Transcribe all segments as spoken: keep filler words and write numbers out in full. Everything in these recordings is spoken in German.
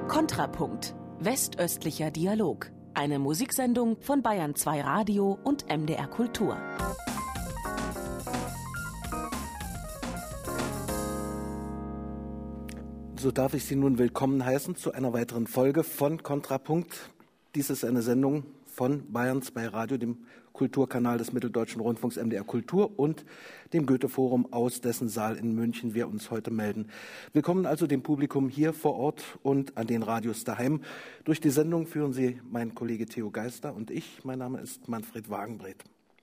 Kontrapunkt. Westöstlicher Dialog. Eine Musiksendung von Bayern zwei Radio und M D R Kultur. So darf ich Sie nun willkommen heißen zu einer weiteren Folge von Kontrapunkt. Dies ist eine Sendung von Bayern zwei Radio, dem Kulturkanal des Mitteldeutschen Rundfunks M D R Kultur und dem Goethe-Forum, aus dessen Saal in München wir uns heute melden. Willkommen also dem Publikum hier vor Ort und an den Radios daheim. Durch die Sendung führen Sie mein Kollege Theo Geister und ich. Mein Name ist Manfred Wagenbreth.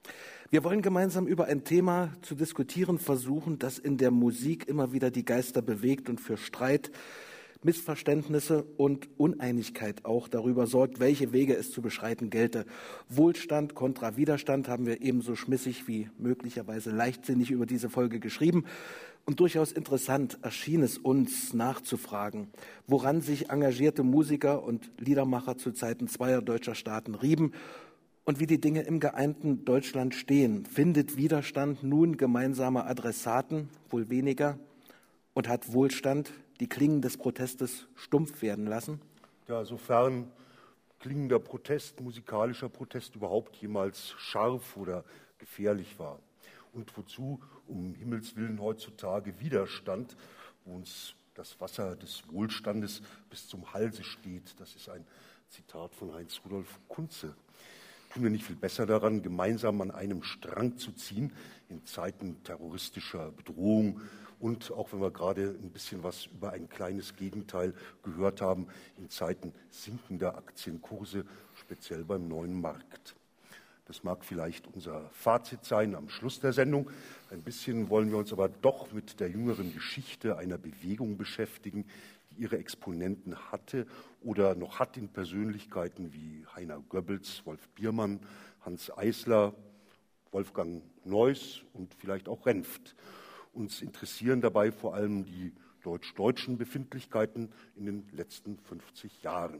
Wir wollen gemeinsam über ein Thema zu diskutieren versuchen, das in der Musik immer wieder die Geister bewegt und für Streit, Missverständnisse und Uneinigkeit auch darüber sorgt, welche Wege es zu beschreiten gelte. Wohlstand kontra Widerstand haben wir ebenso schmissig wie möglicherweise leichtsinnig über diese Folge geschrieben. Und durchaus interessant erschien es uns nachzufragen, woran sich engagierte Musiker und Liedermacher zu Zeiten zweier deutscher Staaten rieben und wie die Dinge im geeinten Deutschland stehen. Findet Widerstand nun gemeinsame Adressaten? Wohl weniger. Und hat Wohlstand die Klingen des Protestes stumpf werden lassen? Ja, sofern klingender Protest, musikalischer Protest überhaupt jemals scharf oder gefährlich war. Und wozu um Himmels Willen heutzutage Widerstand, wo uns das Wasser des Wohlstandes bis zum Halse steht. Das ist ein Zitat von Heinz Rudolf Kunze. Tun wir nicht viel besser daran, gemeinsam an einem Strang zu ziehen in Zeiten terroristischer Bedrohung und auch wenn wir gerade ein bisschen was über ein kleines Gegenteil gehört haben, in Zeiten sinkender Aktienkurse, speziell beim neuen Markt. Das mag vielleicht unser Fazit sein am Schluss der Sendung. Ein bisschen wollen wir uns aber doch mit der jüngeren Geschichte einer Bewegung beschäftigen, die ihre Exponenten hatte oder noch hat in Persönlichkeiten wie Heiner Goebbels, Wolf Biermann, Hanns Eisler, Wolfgang Neuss und vielleicht auch Renft. Uns interessieren dabei vor allem die deutsch-deutschen Befindlichkeiten in den letzten fünfzig Jahren.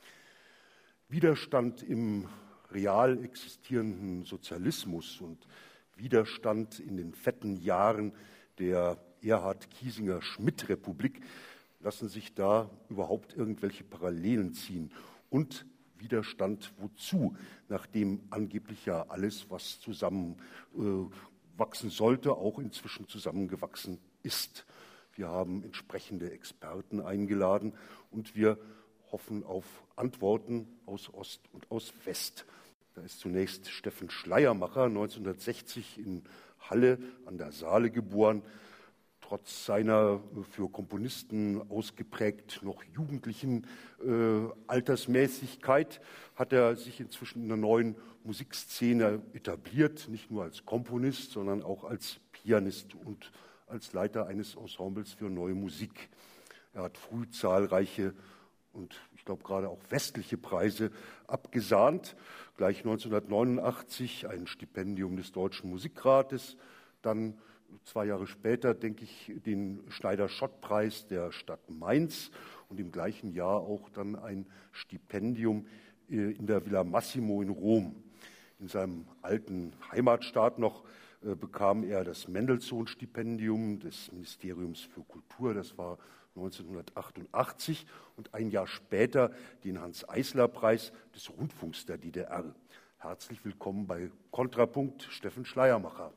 Widerstand im real existierenden Sozialismus und Widerstand in den fetten Jahren der Erhard-Kiesinger-Schmidt-Republik lassen sich da überhaupt irgendwelche Parallelen ziehen? Und Widerstand wozu, nachdem angeblich ja alles, was zusammen äh, wachsen sollte, auch inzwischen zusammengewachsen ist. Wir haben entsprechende Experten eingeladen und wir hoffen auf Antworten aus Ost und aus West. Da ist zunächst Steffen Schleiermacher, neunzehnhundertsechzig in Halle an der Saale geboren. Trotz seiner für Komponisten ausgeprägt noch jugendlichen äh, Altersmäßigkeit hat er sich inzwischen in der neuen Musikszene etabliert, nicht nur als Komponist, sondern auch als Pianist und als Leiter eines Ensembles für neue Musik. Er hat früh zahlreiche und ich glaube gerade auch westliche Preise abgesahnt. Gleich neunzehnhundertneunundachtzig ein Stipendium des Deutschen Musikrates, dann zwei Jahre später, denke ich, den Schneider-Schott-Preis der Stadt Mainz und im gleichen Jahr auch dann ein Stipendium in der Villa Massimo in Rom. In seinem alten Heimatstaat noch äh, bekam er das Mendelssohn-Stipendium des Ministeriums für Kultur, das war neunzehnhundertachtundachtzig, und ein Jahr später den Hanns-Eisler-Preis des Rundfunks der D D R. Herzlich willkommen bei Kontrapunkt, Steffen Schleiermacher.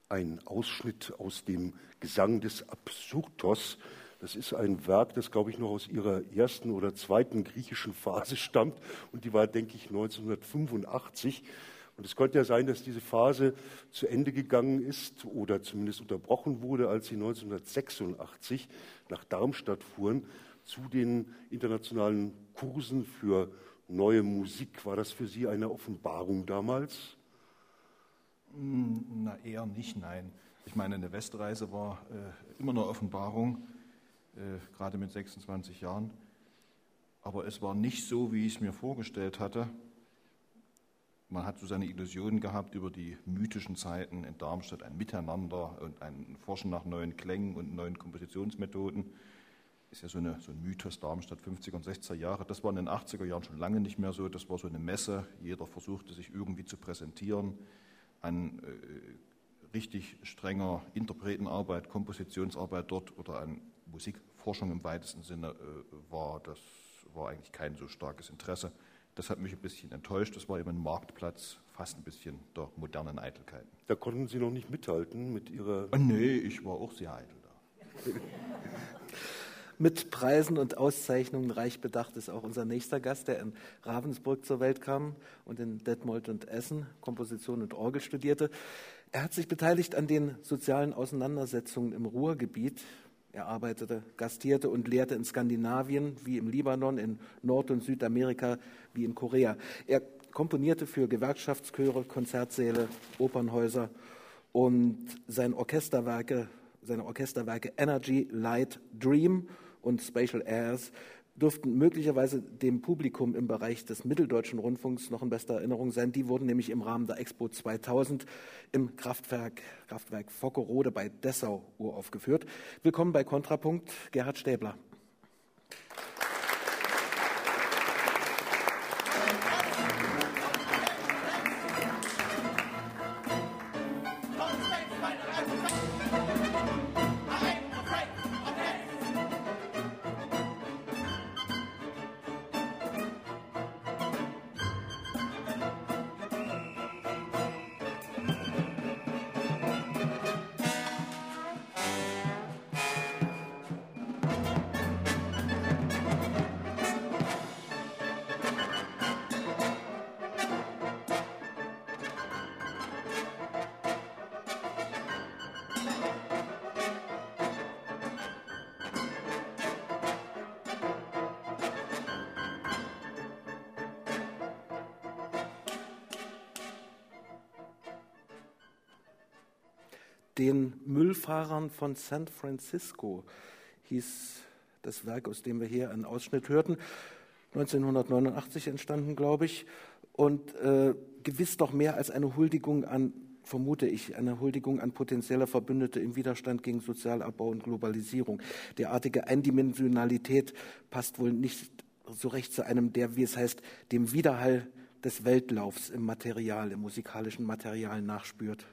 ein Ausschnitt aus dem Gesang des Absyrtos. Das ist ein Werk, das, glaube ich, noch aus ihrer ersten oder zweiten griechischen Phase stammt. Und die war, denke ich, neunzehnhundertfünfundachtzig. Und es könnte ja sein, dass diese Phase zu Ende gegangen ist oder zumindest unterbrochen wurde, als sie neunzehnhundertsechsundachtzig nach Darmstadt fuhren zu den internationalen Kursen für neue Musik. War das für Sie eine Offenbarung damals? Na, eher nicht, nein. Ich meine, eine Westreise war äh, immer eine Offenbarung, äh, gerade mit sechsundzwanzig Jahren. Aber es war nicht so, wie ich es mir vorgestellt hatte. Man hat so seine Illusionen gehabt über die mythischen Zeiten in Darmstadt, ein Miteinander und ein Forschen nach neuen Klängen und neuen Kompositionsmethoden. Ist ja so, eine, so ein Mythos Darmstadt fünfziger und sechziger Jahre. Das war in den achtziger Jahren schon lange nicht mehr so. Das war so eine Messe. Jeder versuchte sich irgendwie zu präsentieren. An äh, richtig strenger Interpretenarbeit, Kompositionsarbeit dort oder an Musikforschung im weitesten Sinne äh, war das war eigentlich kein so starkes Interesse. Das hat mich ein bisschen enttäuscht. Das war eben ein Marktplatz, fast ein bisschen der modernen Eitelkeiten. Da konnten Sie noch nicht mithalten mit Ihrer... Oh, nee, ich war auch sehr eitel da. Mit Preisen und Auszeichnungen reich bedacht ist auch unser nächster Gast, der in Ravensburg zur Welt kam und in Detmold und Essen Komposition und Orgel studierte. Er hat sich beteiligt an den sozialen Auseinandersetzungen im Ruhrgebiet. Er arbeitete, gastierte und lehrte in Skandinavien wie im Libanon, in Nord- und Südamerika wie in Korea. Er komponierte für Gewerkschaftschöre, Konzertsäle, Opernhäuser und sein Orchesterwerke, seine Orchesterwerke Energy, Light, Dream und Spatial Airs dürften möglicherweise dem Publikum im Bereich des Mitteldeutschen Rundfunks noch in bester Erinnerung sein. Die wurden nämlich im Rahmen der Expo zweitausend im Kraftwerk, Kraftwerk Vockerode bei Dessau uraufgeführt. Willkommen bei Kontrapunkt, Gerhard Stäbler. Den Müllfahrern von San Francisco hieß das Werk, aus dem wir hier einen Ausschnitt hörten, neunzehnhundertneunundachtzig entstanden, glaube ich, und äh, gewiss doch mehr als eine Huldigung an, vermute ich, eine Huldigung an potenzielle Verbündete im Widerstand gegen Sozialabbau und Globalisierung. Derartige Eindimensionalität passt wohl nicht so recht zu einem, der, wie es heißt, dem Widerhall des Weltlaufs im Material, im musikalischen Material nachspürt.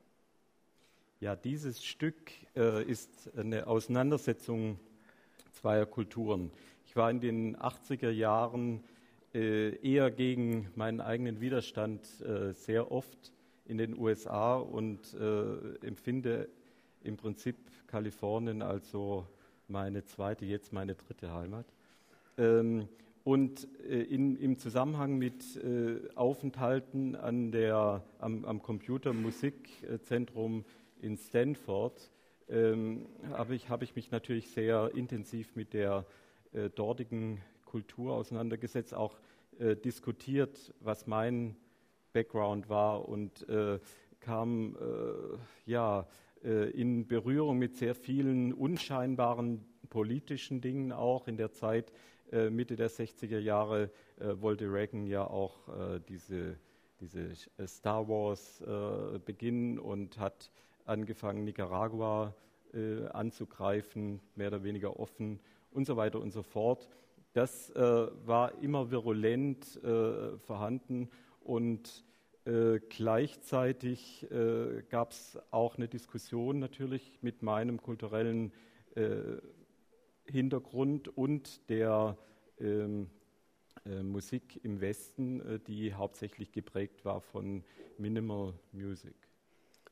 Ja, dieses Stück äh, ist eine Auseinandersetzung zweier Kulturen. Ich war in den achtziger Jahren äh, eher gegen meinen eigenen Widerstand äh, sehr oft in den U S A und äh, empfinde im Prinzip Kalifornien als so meine zweite, jetzt meine dritte Heimat. Ähm, und äh, in, im Zusammenhang mit äh, Aufenthalten an der, am, am Computermusikzentrum in Stanford ähm, habe ich, hab ich mich natürlich sehr intensiv mit der äh, dortigen Kultur auseinandergesetzt, auch äh, diskutiert, was mein Background war und äh, kam äh, ja, äh, in Berührung mit sehr vielen unscheinbaren politischen Dingen auch. In der Zeit äh, Mitte der sechziger Jahre äh, wollte Reagan ja auch äh, diese, diese Star Wars äh, beginnen und hat angefangen, Nicaragua äh, anzugreifen, mehr oder weniger offen und so weiter und so fort. Das äh, war immer virulent äh, vorhanden und äh, gleichzeitig äh, gab es auch eine Diskussion natürlich mit meinem kulturellen äh, Hintergrund und der ähm, äh, Musik im Westen, äh, die hauptsächlich geprägt war von Minimal Music.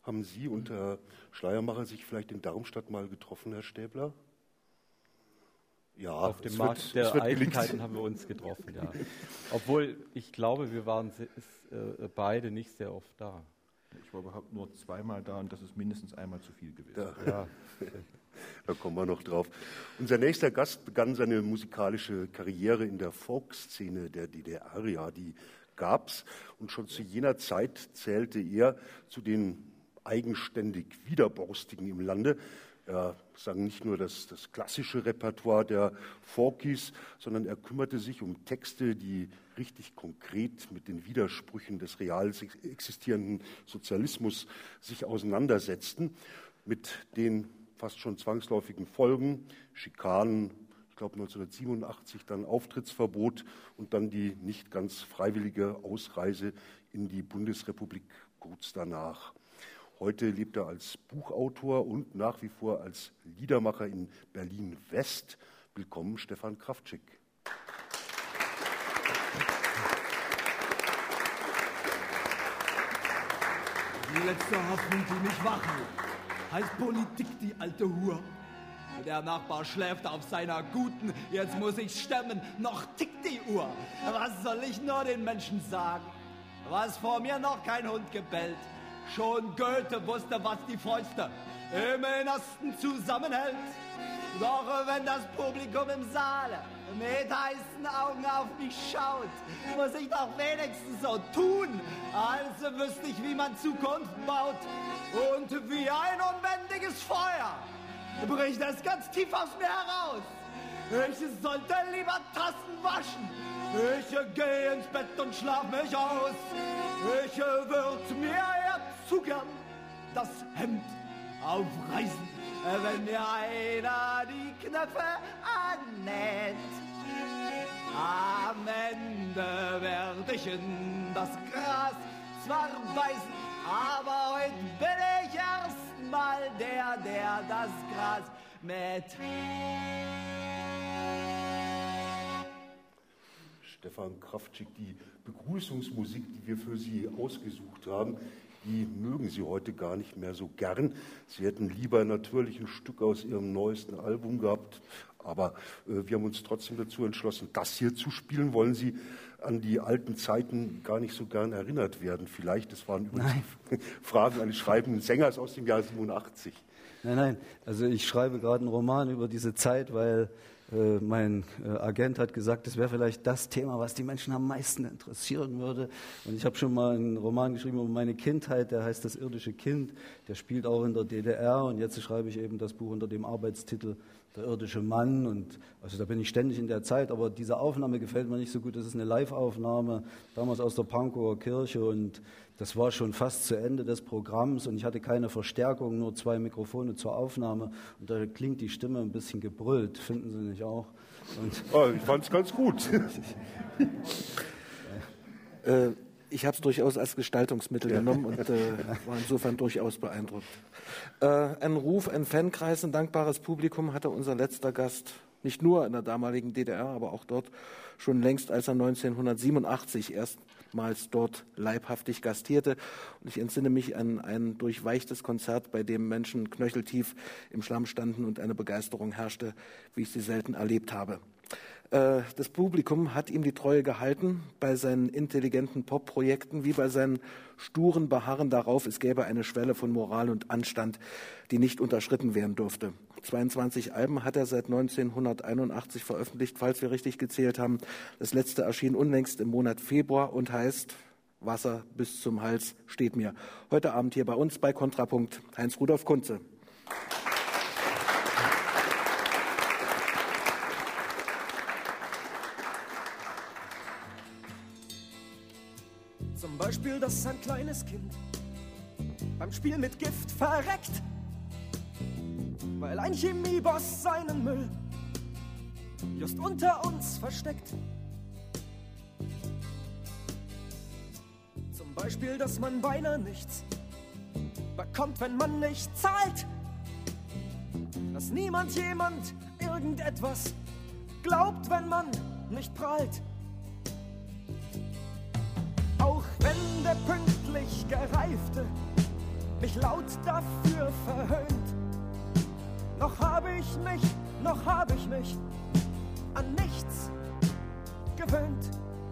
Haben Sie und Herr Schleiermacher sich vielleicht in Darmstadt mal getroffen, Herr Stäbler? Ja, auf dem Markt wird, der Eitelkeiten haben wir uns getroffen, ja. Obwohl, ich glaube, wir waren äh, beide nicht sehr oft da. Ich war überhaupt nur zweimal da und das ist mindestens einmal zu viel gewesen. Da, ja. Da kommen wir noch drauf. Unser nächster Gast begann seine musikalische Karriere in der Folkszene der D D R. Ja, die gab's. Und schon zu jener Zeit zählte er zu den eigenständig Widerborstigen im Lande. Er sang nicht nur das, das klassische Repertoire der Folkies, sondern er kümmerte sich um Texte, die richtig konkret mit den Widersprüchen des real existierenden Sozialismus sich auseinandersetzten, mit den fast schon zwangsläufigen Folgen, Schikanen, ich glaube neunzehnhundertsiebenundachtzig dann Auftrittsverbot und dann die nicht ganz freiwillige Ausreise in die Bundesrepublik kurz danach. Heute lebt er als Buchautor und nach wie vor als Liedermacher in Berlin-West. Willkommen, Stefan Kraftschick. Die letzte Hoffnung, die mich wach hält, heißt Politik, die alte Hure. Der Nachbar schläft auf seiner guten, jetzt muss ich stemmen, noch tickt die Uhr. Was soll ich nur den Menschen sagen? Was vor mir noch kein Hund gebellt? Schon Goethe wusste, was die Fäuste im Innersten zusammenhält. Doch wenn das Publikum im Saale mit heißen Augen auf mich schaut, muss ich doch wenigstens so tun, als wüsste ich, wie man Zukunft baut. Und wie ein unbändiges Feuer bricht es ganz tief aus mir heraus. Ich sollte lieber Tassen waschen. Ich gehe ins Bett und schlaf mich aus. Ich würd mir ja zu gern das Hemd aufreißen, wenn mir einer die Knöpfe annäht. Am Ende werd ich in das Gras zwar beißen, aber heute bin ich erstmal der, der das Gras mäht. Stefan Kraftschick, die Begrüßungsmusik, die wir für Sie ausgesucht haben, die mögen Sie heute gar nicht mehr so gern. Sie hätten lieber natürlich ein Stück aus Ihrem neuesten Album gehabt, aber äh, wir haben uns trotzdem dazu entschlossen, das hier zu spielen. Wollen Sie an die alten Zeiten gar nicht so gern erinnert werden? Vielleicht, das waren übrigens Fragen eines schreibenden Sängers aus dem Jahr siebenundachtzig. Nein, nein, also ich schreibe gerade einen Roman über diese Zeit, weil äh, mein äh, Agent hat gesagt, das wäre vielleicht das Thema, was die Menschen am meisten interessieren würde. Und ich habe schon mal einen Roman geschrieben über meine Kindheit, der heißt Das irdische Kind, der spielt auch in der D D R und jetzt schreibe ich eben das Buch unter dem Arbeitstitel Der irdische Mann. Und also da bin ich ständig in der Zeit, aber diese Aufnahme gefällt mir nicht so gut. Das ist eine Live-Aufnahme, damals aus der Pankower Kirche und das war schon fast zu Ende des Programms und ich hatte keine Verstärkung, nur zwei Mikrofone zur Aufnahme und da klingt die Stimme ein bisschen gebrüllt, finden Sie nicht auch? Und oh, ich fand es ganz gut. äh, ich habe es durchaus als Gestaltungsmittel ja. genommen und äh, war insofern durchaus beeindruckt. Äh, ein Ruf, ein Fankreis, ein dankbares Publikum hatte unser letzter Gast nicht nur in der damaligen D D R, aber auch dort schon längst, als er neunzehnhundertsiebenundachtzig erstmals dort leibhaftig gastierte. Und ich entsinne mich an ein durchweichtes Konzert, bei dem Menschen knöcheltief im Schlamm standen und eine Begeisterung herrschte, wie ich sie selten erlebt habe. Das Publikum hat ihm die Treue gehalten bei seinen intelligenten Pop-Projekten wie bei seinen sturen Beharren darauf, es gäbe eine Schwelle von Moral und Anstand, die nicht unterschritten werden durfte. zweiundzwanzig Alben hat er seit neunzehnhunderteinundachtzig veröffentlicht, falls wir richtig gezählt haben. Das letzte erschien unlängst im Monat Februar und heißt Wasser bis zum Hals steht mir. Heute Abend hier bei uns bei Kontrapunkt Heinz-Rudolf Kunze. Zum Beispiel, dass ein kleines Kind beim Spiel mit Gift verreckt, weil ein Chemieboss seinen Müll just unter uns versteckt. Zum Beispiel, dass man beinahe nichts bekommt, wenn man nicht zahlt. Dass niemand jemand irgendetwas glaubt, wenn man nicht prahlt. Auch wenn der pünktlich Gereifte mich laut dafür verhöhnt. Noch habe ich mich, noch habe ich mich an nichts gewöhnt.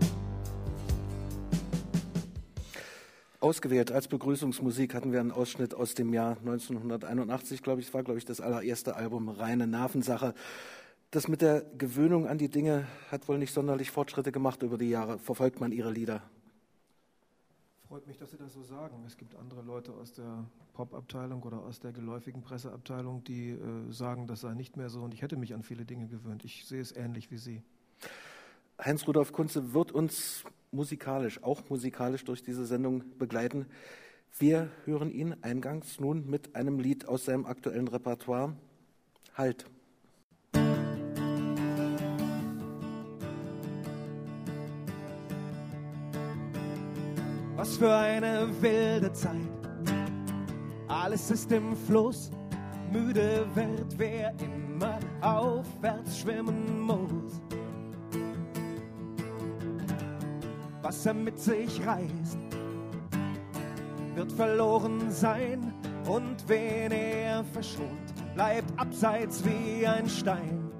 Ausgewählt als Begrüßungsmusik hatten wir einen Ausschnitt aus dem Jahr neunzehnhunderteinundachtzig, glaube ich. Es war, glaube ich, das allererste Album Reine Nervensache. Das mit der Gewöhnung an die Dinge hat wohl nicht sonderlich Fortschritte gemacht über die Jahre. Verfolgt man Ihre Lieder? Freut mich, dass Sie das so sagen. Es gibt andere Leute aus der Pop-Abteilung oder aus der geläufigen Presseabteilung, die äh, sagen, das sei nicht mehr so und ich hätte mich an viele Dinge gewöhnt. Ich sehe es ähnlich wie Sie. Heinz-Rudolf Kunze wird uns musikalisch, auch musikalisch durch diese Sendung begleiten. Wir hören ihn eingangs nun mit einem Lied aus seinem aktuellen Repertoire. Halt. Was für eine wilde Zeit, alles ist im Fluss, müde wird, wer immer aufwärts schwimmen muss. Was er mit sich reißt, wird verloren sein und wen er verschont, bleibt abseits wie ein Stein.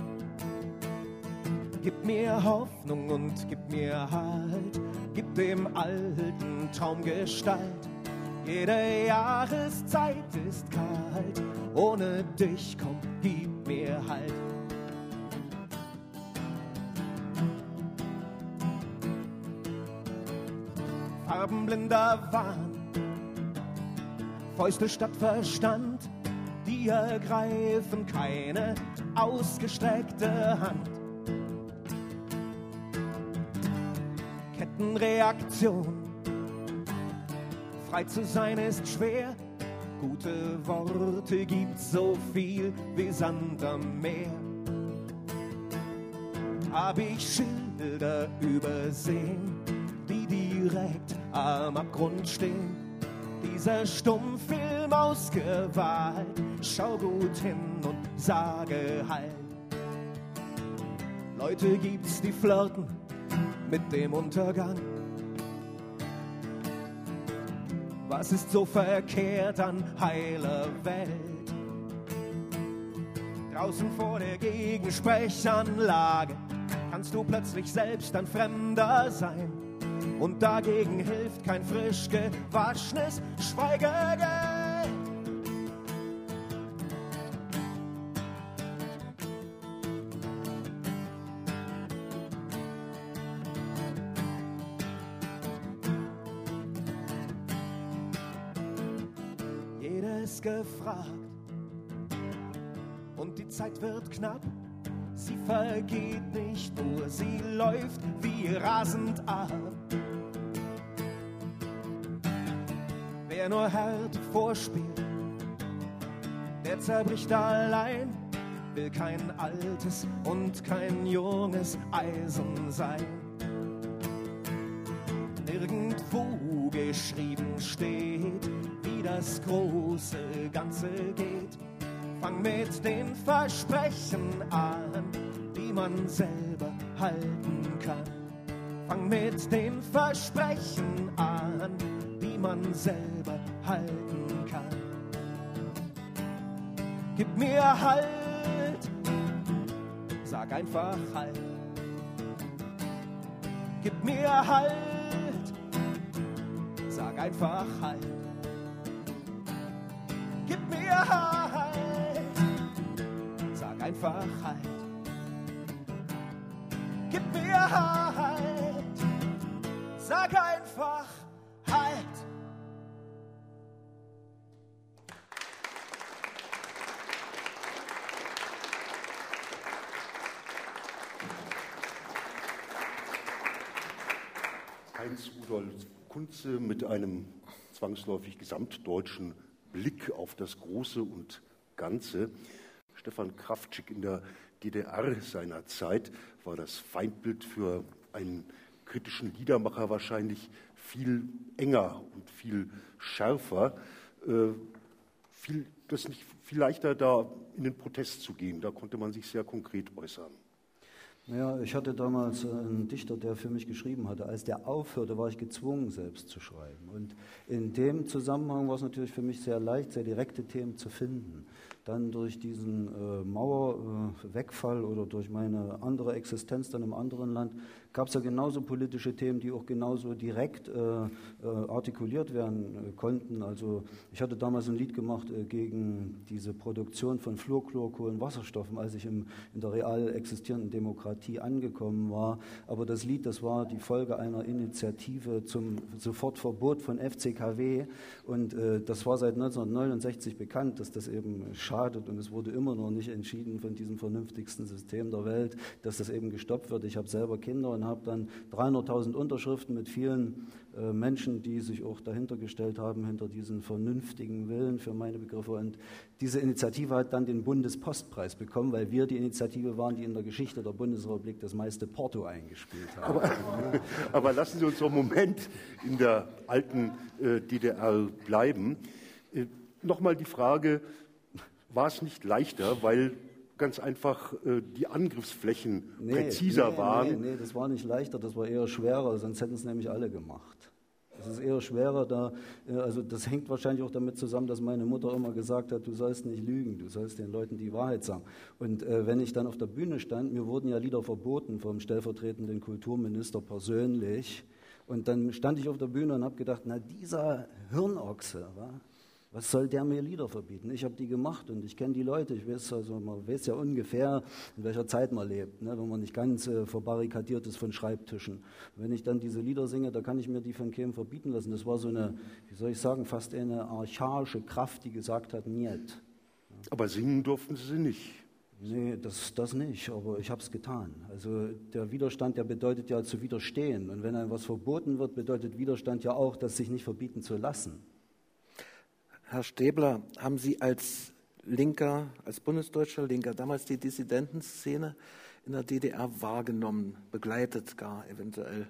Gib mir Hoffnung und gib mir Halt, gib dem alten Traum Gestalt. Jede Jahreszeit ist kalt, ohne dich, komm, gib mir Halt. Farbenblinder Wahn, Fäuste statt Verstand, die ergreifen keine ausgestreckte Hand. Kettenreaktion, frei zu sein ist schwer, gute Worte gibt's so viel wie Sand am Meer. Hab ich Schilder übersehen, die direkt am Abgrund stehen? Dieser Stummfilm ausgewahlt, schau gut hin und sage Halt. Leute gibt's, die flirten mit dem Untergang. Was ist so verkehrt an heiler Welt? Draußen vor der Gegensprechanlage kannst du plötzlich selbst ein Fremder sein. Und dagegen hilft kein frisch gewaschenes Schweigegeld. Jeder ist gefragt und die Zeit wird knapp. Sie vergeht nicht nur, sie läuft wie rasend ab. Wer nur Härte vorspielt, der zerbricht allein, will kein altes und kein junges Eisen sein. Nirgendwo geschrieben steht, wie das große Ganze geht. Fang mit den Versprechen an, die man selber halten kann. Fang mit den Versprechen an, die man selber halten kann. Gib mir Halt, sag einfach Halt. Gib mir Halt, sag einfach Halt. Gib mir Halt, sag einfach Halt. Gib mir Halt, sag einfach Halt. Heinz-Rudolf Kunze mit einem zwangsläufig gesamtdeutschen Blick auf das Große und Ganze. Stefan Kraftschik in der D D R seiner Zeit war das Feindbild für einen kritischen Liedermacher wahrscheinlich viel enger und viel schärfer. Äh, viel, das nicht viel leichter, da in den Protest zu gehen. Da konnte man sich sehr konkret äußern. Ja, ich hatte damals einen Dichter, der für mich geschrieben hatte. Als der aufhörte, war ich gezwungen, selbst zu schreiben. Und in dem Zusammenhang war es natürlich für mich sehr leicht, sehr direkte Themen zu finden. Dann durch diesen äh, Mauerwegfall äh, oder durch meine andere Existenz dann im anderen Land gab es ja genauso politische Themen, die auch genauso direkt äh, äh, artikuliert werden äh, konnten. Also ich hatte damals ein Lied gemacht äh, gegen diese Produktion von Fluorchlorkohlenwasserstoffen, als ich im, in der real existierenden Demokratie angekommen war. Aber das Lied, das war die Folge einer Initiative zum Sofortverbot von F C K W und äh, das war seit neunzehnhundertneunundsechzig bekannt, dass das eben schadet und es wurde immer noch nicht entschieden von diesem vernünftigsten System der Welt, dass das eben gestoppt wird. Ich habe selber Kinder und habe dann dreihunderttausend Unterschriften mit vielen äh, Menschen, die sich auch dahinter gestellt haben, hinter diesen vernünftigen Willen für meine Begriffe. Und diese Initiative hat dann den Bundespostpreis bekommen, weil wir die Initiative waren, die in der Geschichte der Bundesrepublik das meiste Porto eingespielt haben. Aber, aber lassen Sie uns einen Moment in der alten äh, D D R bleiben. Äh, Nochmal die Frage, war es nicht leichter, weil ganz einfach äh, die Angriffsflächen nee, präziser nee, waren? Nee, nee, das war nicht leichter, das war eher schwerer, sonst hätten es nämlich alle gemacht. Es ist eher schwerer, da, also das hängt wahrscheinlich auch damit zusammen, dass meine Mutter immer gesagt hat, du sollst nicht lügen, du sollst den Leuten die Wahrheit sagen. Und äh, wenn ich dann auf der Bühne stand, mir wurden ja Lieder verboten vom stellvertretenden Kulturminister persönlich. Und dann stand ich auf der Bühne und habe gedacht, na dieser Hirnochse, wa? Was soll der mir Lieder verbieten? Ich habe die gemacht und ich kenne die Leute. Ich weiß, also, man weiß ja ungefähr, in welcher Zeit man lebt, ne? Wenn man nicht ganz äh, verbarrikadiert ist von Schreibtischen. Wenn ich dann diese Lieder singe, da kann ich mir die von keinem verbieten lassen. Das war so eine, wie soll ich sagen, fast eine archaische Kraft, die gesagt hat, niet. Aber singen durften Sie sie nicht. Nee, das, das nicht, aber ich habe es getan. Also der Widerstand, der bedeutet ja zu widerstehen. Und wenn einem was verboten wird, bedeutet Widerstand ja auch, das sich nicht verbieten zu lassen. Herr Stäbler, haben Sie als Linker, als bundesdeutscher Linker damals die Dissidentenszene in der D D R wahrgenommen, begleitet gar eventuell?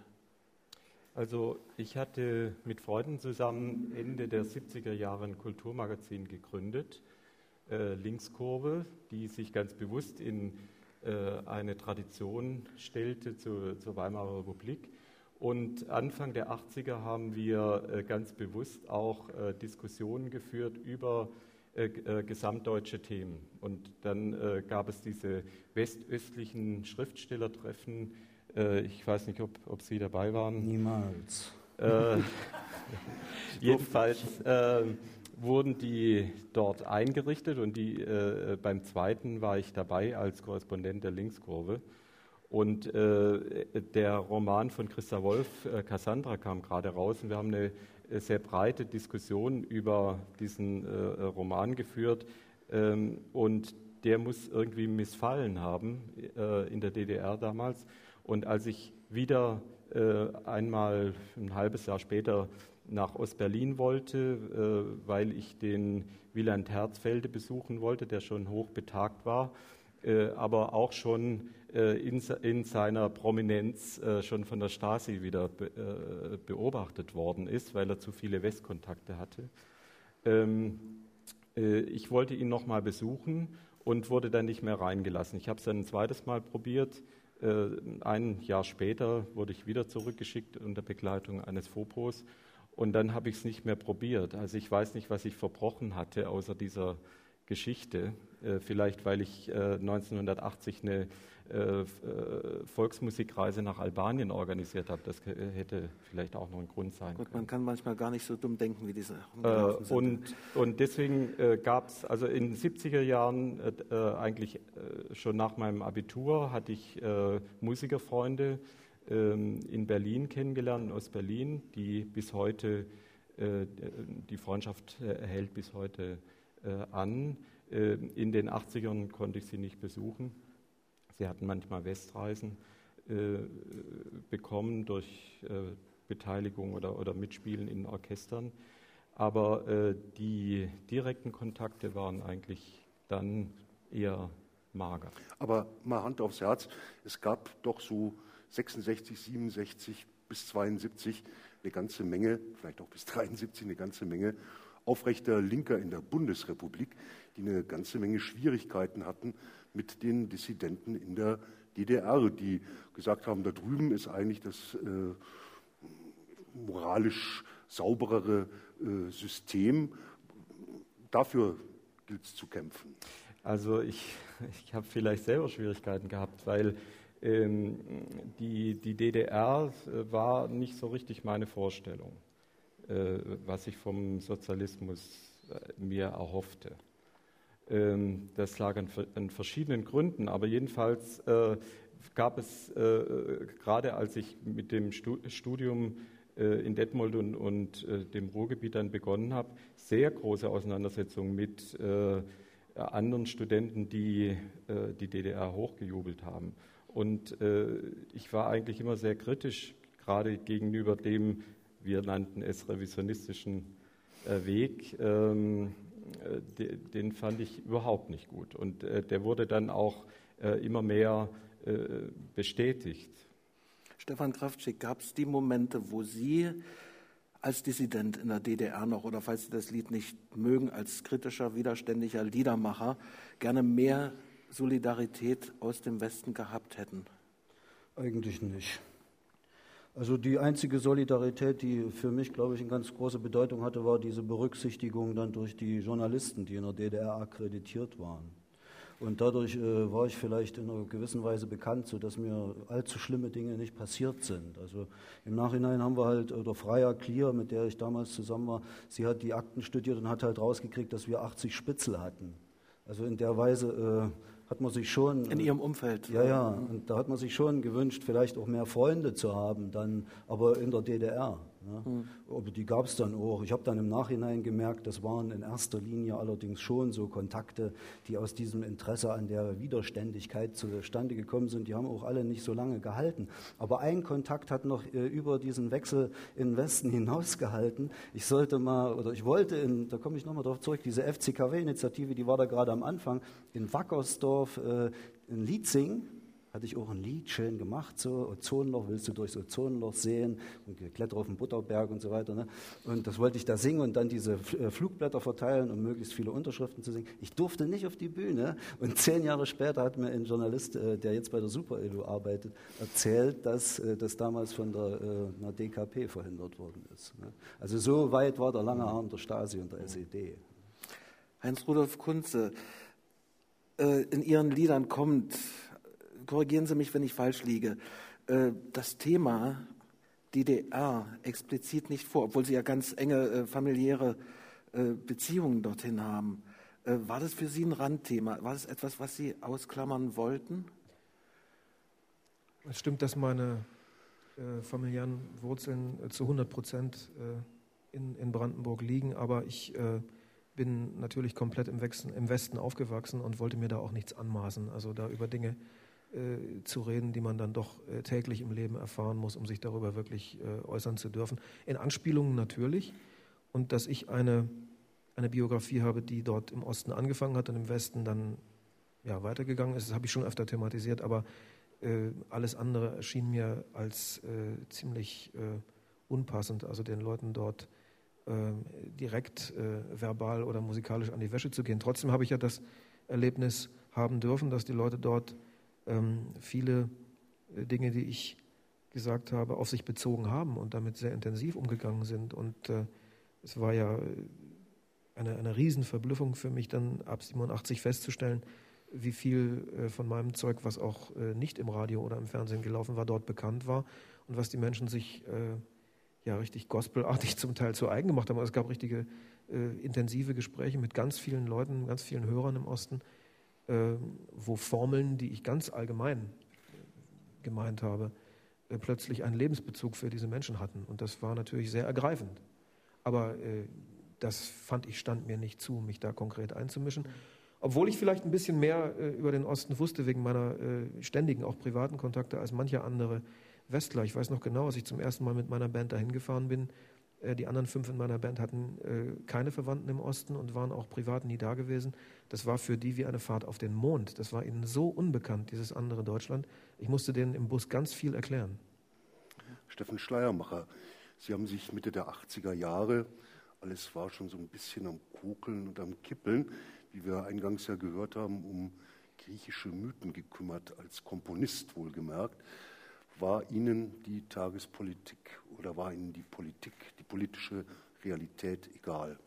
Also ich hatte mit Freunden zusammen Ende der siebziger Jahre ein Kulturmagazin gegründet, äh, Linkskurve, die sich ganz bewusst in äh, eine Tradition stellte zu, zur Weimarer Republik. Und Anfang der achtziger haben wir äh, ganz bewusst auch äh, Diskussionen geführt über äh, äh, gesamtdeutsche Themen. Und dann äh, gab es diese westöstlichen Schriftstellertreffen. Äh, ich weiß nicht, ob, ob Sie dabei waren. Niemals. Äh, jedenfalls äh, wurden die dort eingerichtet und die, äh, beim zweiten war ich dabei als Korrespondent der Linkskurve. Und äh, der Roman von Christa Wolf, äh, Cassandra, kam gerade raus und wir haben eine äh, sehr breite Diskussion über diesen äh, Roman geführt ähm, und der muss irgendwie missfallen haben äh, in der D D R damals. Und als ich wieder äh, einmal ein halbes Jahr später nach Ostberlin wollte, äh, weil ich den Wieland Herzfelde besuchen wollte, der schon hoch betagt war, äh, aber auch schon In, in seiner Prominenz äh, schon von der Stasi wieder be, äh, beobachtet worden ist, weil er zu viele Westkontakte hatte. Ähm, äh, ich wollte ihn nochmal besuchen und wurde dann nicht mehr reingelassen. Ich habe es dann ein zweites Mal probiert. Äh, ein Jahr später wurde ich wieder zurückgeschickt unter Begleitung eines Fopos und dann habe ich es nicht mehr probiert. Also ich weiß nicht, was ich verbrochen hatte außer dieser Geschichte. Äh, vielleicht, weil ich äh, neunzehnhundertachtzig eine Äh, Volksmusikreise nach Albanien organisiert habe. Das hätte vielleicht auch noch ein Grund sein Gut, können. man kann manchmal gar nicht so dumm denken, wie diese äh, sind. Und, und deswegen äh, gab es, also in den siebziger Jahren, äh, eigentlich äh, schon nach meinem Abitur, hatte ich äh, Musikerfreunde äh, in Berlin kennengelernt, in Ostberlin, die bis heute, äh, die Freundschaft äh, hält bis heute äh, an. Äh, in den achtzigern konnte ich sie nicht besuchen. Sie hatten manchmal Westreisen äh, bekommen durch äh, Beteiligung oder, oder Mitspielen in Orchestern. Aber äh, die direkten Kontakte waren eigentlich dann eher mager. Aber mal Hand aufs Herz, es gab doch so sechsundsechzig, siebenundsechzig bis zweiundsiebzig eine ganze Menge, vielleicht auch bis dreiundsiebzig eine ganze Menge aufrechter Linker in der Bundesrepublik, die eine ganze Menge Schwierigkeiten hatten mit den Dissidenten in der D D R, die gesagt haben, da drüben ist eigentlich das äh, moralisch sauberere äh, System. Dafür gilt es zu kämpfen. Also ich, ich habe vielleicht selber Schwierigkeiten gehabt, weil ähm, die, die D D R war nicht so richtig meine Vorstellung, äh, was ich vom Sozialismus äh, mir erhoffte. Ähm, das lag an, an verschiedenen Gründen, aber jedenfalls äh, gab es, äh, gerade als ich mit dem Studium äh, in Detmold und, und äh, dem Ruhrgebiet dann begonnen habe, sehr große Auseinandersetzungen mit äh, anderen Studenten, die äh, die D D R hochgejubelt haben. Und äh, ich war eigentlich immer sehr kritisch, gerade gegenüber dem, wir nannten es revisionistischen äh, Weg. Ähm, äh, de, den fand ich überhaupt nicht gut. Und äh, der wurde dann auch äh, immer mehr äh, bestätigt. Stefan Kraftschick, gab es die Momente, wo Sie als Dissident in der D D R noch, oder falls Sie das Lied nicht mögen, als kritischer, widerständiger Liedermacher, gerne mehr Solidarität aus dem Westen gehabt hätten? Eigentlich nicht. Also die einzige Solidarität, die für mich, glaube ich, eine ganz große Bedeutung hatte, war diese Berücksichtigung dann durch die Journalisten, die in der D D R akkreditiert waren. Und dadurch äh, war ich vielleicht in einer gewissen Weise bekannt, sodass mir allzu schlimme Dinge nicht passiert sind. Also im Nachhinein haben wir halt, oder Freya Klier, mit der ich damals zusammen war, sie hat die Akten studiert und hat halt rausgekriegt, dass wir achtzig Spitzel hatten. Also in der Weise äh, hat man sich schon... In Ihrem Umfeld? Ja, ja, und da hat man sich schon gewünscht, vielleicht auch mehr Freunde zu haben, dann, aber in der D D R. Ne? Mhm. Aber die gab es dann auch. Ich habe dann im Nachhinein gemerkt, das waren in erster Linie allerdings schon so Kontakte, die aus diesem Interesse an der Widerständigkeit zustande gekommen sind. Die haben auch alle nicht so lange gehalten. Aber ein Kontakt hat noch äh, über diesen Wechsel in den Westen hinaus gehalten. Ich sollte mal, oder ich wollte, in, da komme ich nochmal darauf zurück, diese F C K W-Initiative, die war da gerade am Anfang, in Wackersdorf äh, ein Lied singen. Hatte ich auch ein Lied schön gemacht, so Ozonloch, willst du durchs Ozonloch sehen und geklettert auf den Butterberg und so weiter. Ne? Und das wollte ich da singen und dann diese Flugblätter verteilen, um möglichst viele Unterschriften zu singen. Ich durfte nicht auf die Bühne und zehn Jahre später hat mir ein Journalist, der jetzt bei der Super-Elo arbeitet, erzählt, dass das damals von der einer D K P verhindert worden ist. Ne? Also so weit war der lange Arm der Stasi und der S E D. Heinz-Rudolf Kunze, in Ihren Liedern kommt, korrigieren Sie mich, wenn ich falsch liege, das Thema D D R explizit nicht vor, obwohl Sie ja ganz enge familiäre Beziehungen dorthin haben. War das für Sie ein Randthema? War das etwas, was Sie ausklammern wollten? Es stimmt, dass meine äh, familiären Wurzeln äh, zu hundert Prozent äh, in, in Brandenburg liegen, aber ich äh, bin natürlich komplett im, Wechsel, im Westen aufgewachsen und wollte mir da auch nichts anmaßen. Also da über Dinge äh, zu reden, die man dann doch äh, täglich im Leben erfahren muss, um sich darüber wirklich äh, äußern zu dürfen. In Anspielungen natürlich. Und dass ich eine, eine Biografie habe, die dort im Osten angefangen hat und im Westen dann ja, weitergegangen ist, das habe ich schon öfter thematisiert, aber äh, alles andere erschien mir als äh, ziemlich äh, unpassend, also den Leuten dort direkt äh, verbal oder musikalisch an die Wäsche zu gehen. Trotzdem habe ich ja das Erlebnis haben dürfen, dass die Leute dort ähm, viele äh, Dinge, die ich gesagt habe, auf sich bezogen haben und damit sehr intensiv umgegangen sind. Und äh, es war ja eine, eine Riesenverblüffung für mich, dann ab siebenundachtzig festzustellen, wie viel äh, von meinem Zeug, was auch äh, nicht im Radio oder im Fernsehen gelaufen war, dort bekannt war und was die Menschen sich äh, ja richtig gospelartig zum Teil zu eigen gemacht haben. Es gab richtige äh, intensive Gespräche mit ganz vielen Leuten, ganz vielen Hörern im Osten, äh, wo Formeln, die ich ganz allgemein gemeint habe, äh, plötzlich einen Lebensbezug für diese Menschen hatten. Und das war natürlich sehr ergreifend. Aber äh, das fand ich, stand mir nicht zu, mich da konkret einzumischen. Obwohl ich vielleicht ein bisschen mehr äh, über den Osten wusste, wegen meiner äh, ständigen, auch privaten Kontakte als mancher andere Westler. Ich weiß noch genau, als ich zum ersten Mal mit meiner Band dahin gefahren bin, äh, die anderen fünf in meiner Band hatten äh, keine Verwandten im Osten und waren auch privat nie da gewesen. Das war für die wie eine Fahrt auf den Mond. Das war ihnen so unbekannt, dieses andere Deutschland. Ich musste denen im Bus ganz viel erklären. Steffen Schleiermacher, Sie haben sich Mitte der achtziger Jahre, alles war schon so ein bisschen am Kokeln und am Kippeln, wie wir eingangs ja gehört haben, um griechische Mythen gekümmert, als Komponist wohlgemerkt. War Ihnen die Tagespolitik oder war Ihnen die Politik, die politische Realität egal?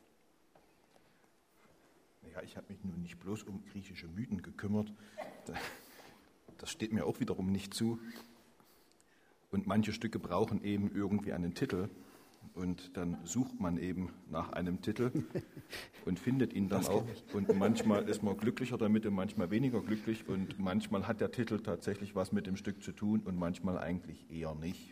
Ja, ich habe mich nun nicht bloß um griechische Mythen gekümmert. Das steht mir auch wiederum nicht zu. Und manche Stücke brauchen eben irgendwie einen Titel. Und dann sucht man eben nach einem Titel und findet ihn dann auch. Und manchmal ist man glücklicher damit und manchmal weniger glücklich. Und manchmal hat der Titel tatsächlich was mit dem Stück zu tun und manchmal eigentlich eher nicht.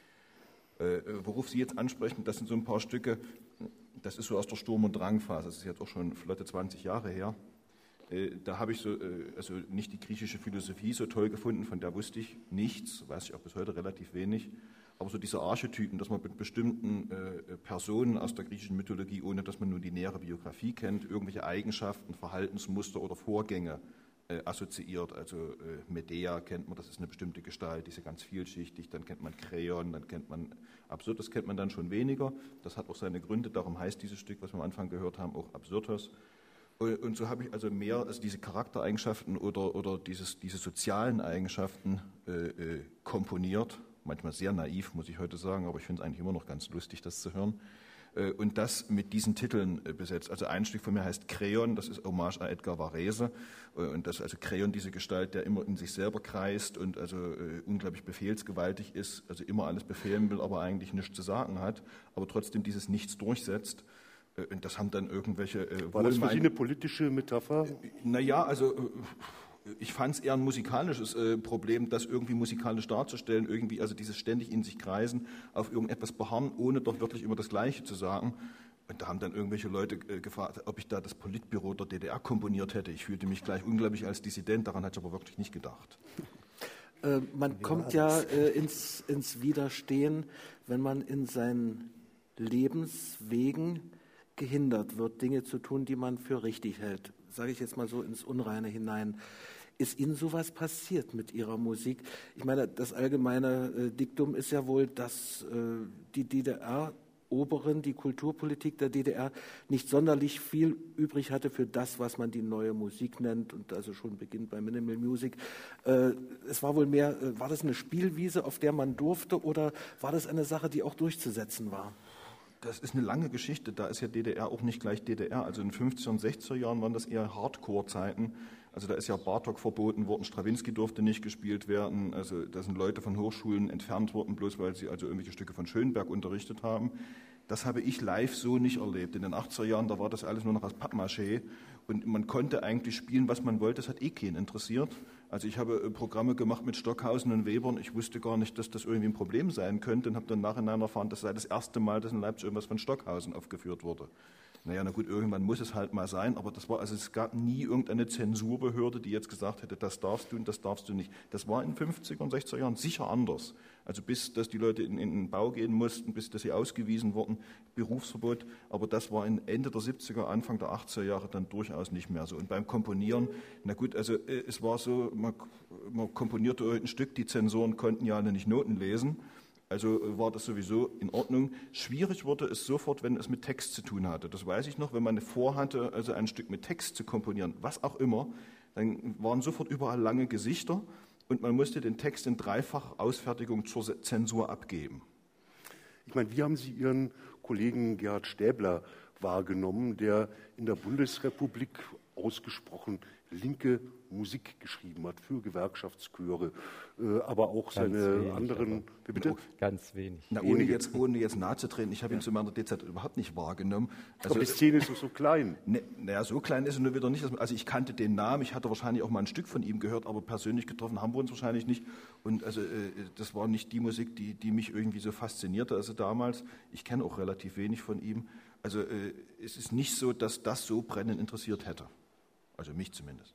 Äh, worauf Sie jetzt ansprechen, das sind so ein paar Stücke, das ist so aus der Sturm- und Drangphase. Das ist jetzt auch schon flotte zwanzig Jahre her. Äh, da habe ich so, äh, also nicht die griechische Philosophie so toll gefunden, von der wusste ich nichts, weiß ich auch bis heute relativ wenig. Aber so diese Archetypen, dass man mit bestimmten äh, Personen aus der griechischen Mythologie, ohne dass man nun die nähere Biografie kennt, irgendwelche Eigenschaften, Verhaltensmuster oder Vorgänge äh, assoziiert. Also äh, Medea kennt man, das ist eine bestimmte Gestalt, die ist ja ganz vielschichtig. Dann kennt man Kreon, dann kennt man Absyrtos, kennt man dann schon weniger. Das hat auch seine Gründe, darum heißt dieses Stück, was wir am Anfang gehört haben, auch Absyrtos. Und so habe ich also mehr, also diese Charaktereigenschaften oder, oder dieses, diese sozialen Eigenschaften äh, äh, komponiert. Manchmal sehr naiv, muss ich heute sagen, aber ich finde es eigentlich immer noch ganz lustig, das zu hören. Und das mit diesen Titeln besetzt. Also ein Stück von mir heißt Kreon, das ist Hommage an Edgar Varese. Und das ist also Kreon, diese Gestalt, der immer in sich selber kreist und also unglaublich befehlsgewaltig ist, also immer alles befehlen will, aber eigentlich nichts zu sagen hat, aber trotzdem dieses Nichts durchsetzt. Und das haben dann irgendwelche... War das für Sie eine politische Metapher? Naja, also... Ich fand es eher ein musikalisches äh, Problem, das irgendwie musikalisch darzustellen, irgendwie also dieses ständig in sich kreisen, auf irgendetwas beharren, ohne doch wirklich immer das Gleiche zu sagen. Und da haben dann irgendwelche Leute äh, gefragt, ob ich da das Politbüro der D D R komponiert hätte. Ich fühlte mich gleich unglaublich als Dissident, daran hatte ich aber wirklich nicht gedacht. Äh, man kommt ja äh, ins, ins Widerstehen, wenn man in seinen Lebenswegen gehindert wird, Dinge zu tun, die man für richtig hält. Sage ich jetzt mal so ins Unreine hinein. Ist Ihnen sowas passiert mit Ihrer Musik? Ich meine, das allgemeine äh, Diktum ist ja wohl, dass äh, die D D R-Oberen, die Kulturpolitik der D D R nicht sonderlich viel übrig hatte für das, was man die neue Musik nennt und also schon beginnt bei Minimal Music. Äh, es war wohl mehr, äh, war das eine Spielwiese, auf der man durfte, oder war das eine Sache, die auch durchzusetzen war? Das ist eine lange Geschichte, da ist ja D D R auch nicht gleich D D R. Also in den fünfziger und sechziger Jahren waren das eher Hardcore-Zeiten. Also da ist ja Bartók verboten worden, Strawinski durfte nicht gespielt werden. Also da sind Leute von Hochschulen entfernt worden, bloß weil sie also irgendwelche Stücke von Schönberg unterrichtet haben. Das habe ich live so nicht erlebt. In den achtziger Jahren, da war das alles nur noch aus Pappmaché und man konnte eigentlich spielen, was man wollte. Das hat eh keinen interessiert. Also ich habe Programme gemacht mit Stockhausen und Webern. Ich wusste gar nicht, dass das irgendwie ein Problem sein könnte und habe dann nachhinein erfahren, dass sei das erste Mal, dass in Leipzig irgendwas von Stockhausen aufgeführt wurde. Naja, na gut, irgendwann muss es halt mal sein, aber das war, also es gab nie irgendeine Zensurbehörde, die jetzt gesagt hätte, das darfst du und das darfst du nicht. Das war in den fünfziger und sechziger Jahren sicher anders. Also bis, dass die Leute in, in den Bau gehen mussten, bis, dass sie ausgewiesen wurden, Berufsverbot, aber das war in Ende der siebziger, Anfang der achtziger Jahre dann durchaus nicht mehr so. Und beim Komponieren, na gut, also es war so, man, man komponierte ein Stück, die Zensoren konnten ja alle nicht Noten lesen. Also war das sowieso in Ordnung. Schwierig wurde es sofort, wenn es mit Text zu tun hatte. Das weiß ich noch, wenn man vorhatte, also ein Stück mit Text zu komponieren, was auch immer, dann waren sofort überall lange Gesichter und man musste den Text in dreifacher Ausfertigung zur Zensur abgeben. Ich meine, wie haben Sie Ihren Kollegen Gerhard Stäbler wahrgenommen, der in der Bundesrepublik ausgesprochen linke Musik geschrieben hat für Gewerkschaftschöre, äh, aber auch ganz seine wenig, anderen... Wie bitte? Ganz wenig. Na, ohne, jetzt, ohne jetzt nahe zu treten, ich habe ihn zu meiner D Z überhaupt nicht wahrgenommen. Also, aber die Szene ist doch so klein. Ne, naja, so klein ist er nur wieder nicht. Also ich kannte den Namen, ich hatte wahrscheinlich auch mal ein Stück von ihm gehört, aber persönlich getroffen haben wir uns wahrscheinlich nicht. Und also äh, das war nicht die Musik, die, die mich irgendwie so faszinierte, also damals. Ich kenne auch relativ wenig von ihm. Also äh, es ist nicht so, dass das so brennend interessiert hätte. Also mich zumindest.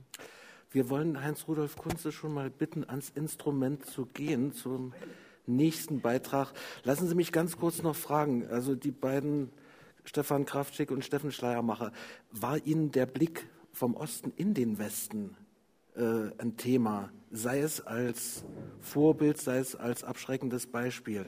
Wir wollen Heinz-Rudolf Kunze schon mal bitten, ans Instrument zu gehen, zum nächsten Beitrag. Lassen Sie mich ganz kurz noch fragen, also die beiden, Stefan Kraftschick und Steffen Schleiermacher, war Ihnen der Blick vom Osten in den Westen äh, ein Thema, sei es als Vorbild, sei es als abschreckendes Beispiel?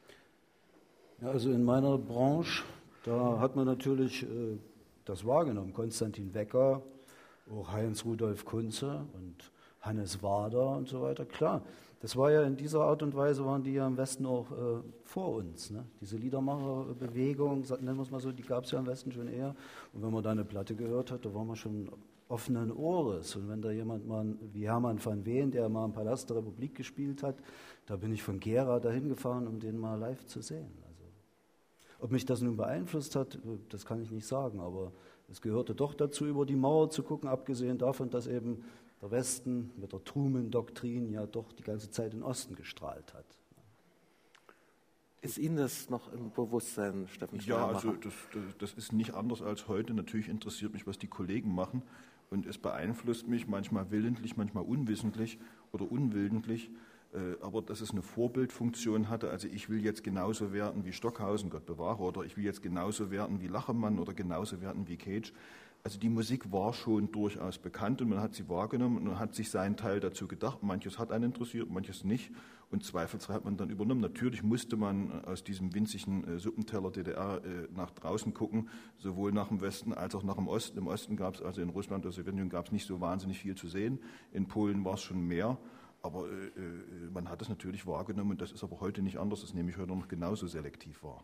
Ja, also in meiner Branche, da hat man natürlich äh, das wahrgenommen. Konstantin Wecker, auch Heinz Rudolf Kunze und Hannes Wader und so weiter. Klar, das war ja in dieser Art und Weise, waren die ja im Westen auch äh, vor uns. Ne? Diese Liedermacherbewegung, nennen wir es mal so, die gab es ja im Westen schon eher. Und wenn man da eine Platte gehört hat, da war man schon offenen Ohres. Und wenn da jemand mal, wie Hermann van Veen, der mal im Palast der Republik gespielt hat, da bin ich von Gera dahin gefahren, um den mal live zu sehen. Also, ob mich das nun beeinflusst hat, das kann ich nicht sagen, aber es gehörte doch dazu, über die Mauer zu gucken, abgesehen davon, dass eben der Westen mit der Truman-Doktrin ja doch die ganze Zeit in den Osten gestrahlt hat. Ist Ihnen das noch im Bewusstsein, Steffen Ja, also das, das, das ist nicht anders als heute. Natürlich interessiert mich, was die Kollegen machen. Und es beeinflusst mich manchmal willentlich, manchmal unwissentlich oder unwillentlich. Aber dass es eine Vorbildfunktion hatte, also ich will jetzt genauso werden wie Stockhausen, Gott bewahre, oder ich will jetzt genauso werden wie Lachermann oder genauso werden wie Cage. Also die Musik war schon durchaus bekannt und man hat sie wahrgenommen und man hat sich seinen Teil dazu gedacht. Manches hat einen interessiert, manches nicht und zweifelsfrei hat man dann übernommen. Natürlich musste man aus diesem winzigen äh, Suppenteller D D R äh, nach draußen gucken, sowohl nach dem Westen als auch nach dem Osten. Im Osten gab es, also in Russland oder Sowjetunion gab es nicht so wahnsinnig viel zu sehen. In Polen war es schon mehr. Aber äh, man hat es natürlich wahrgenommen und das ist aber heute nicht anders. Das nehme ich heute noch genauso selektiv wahr.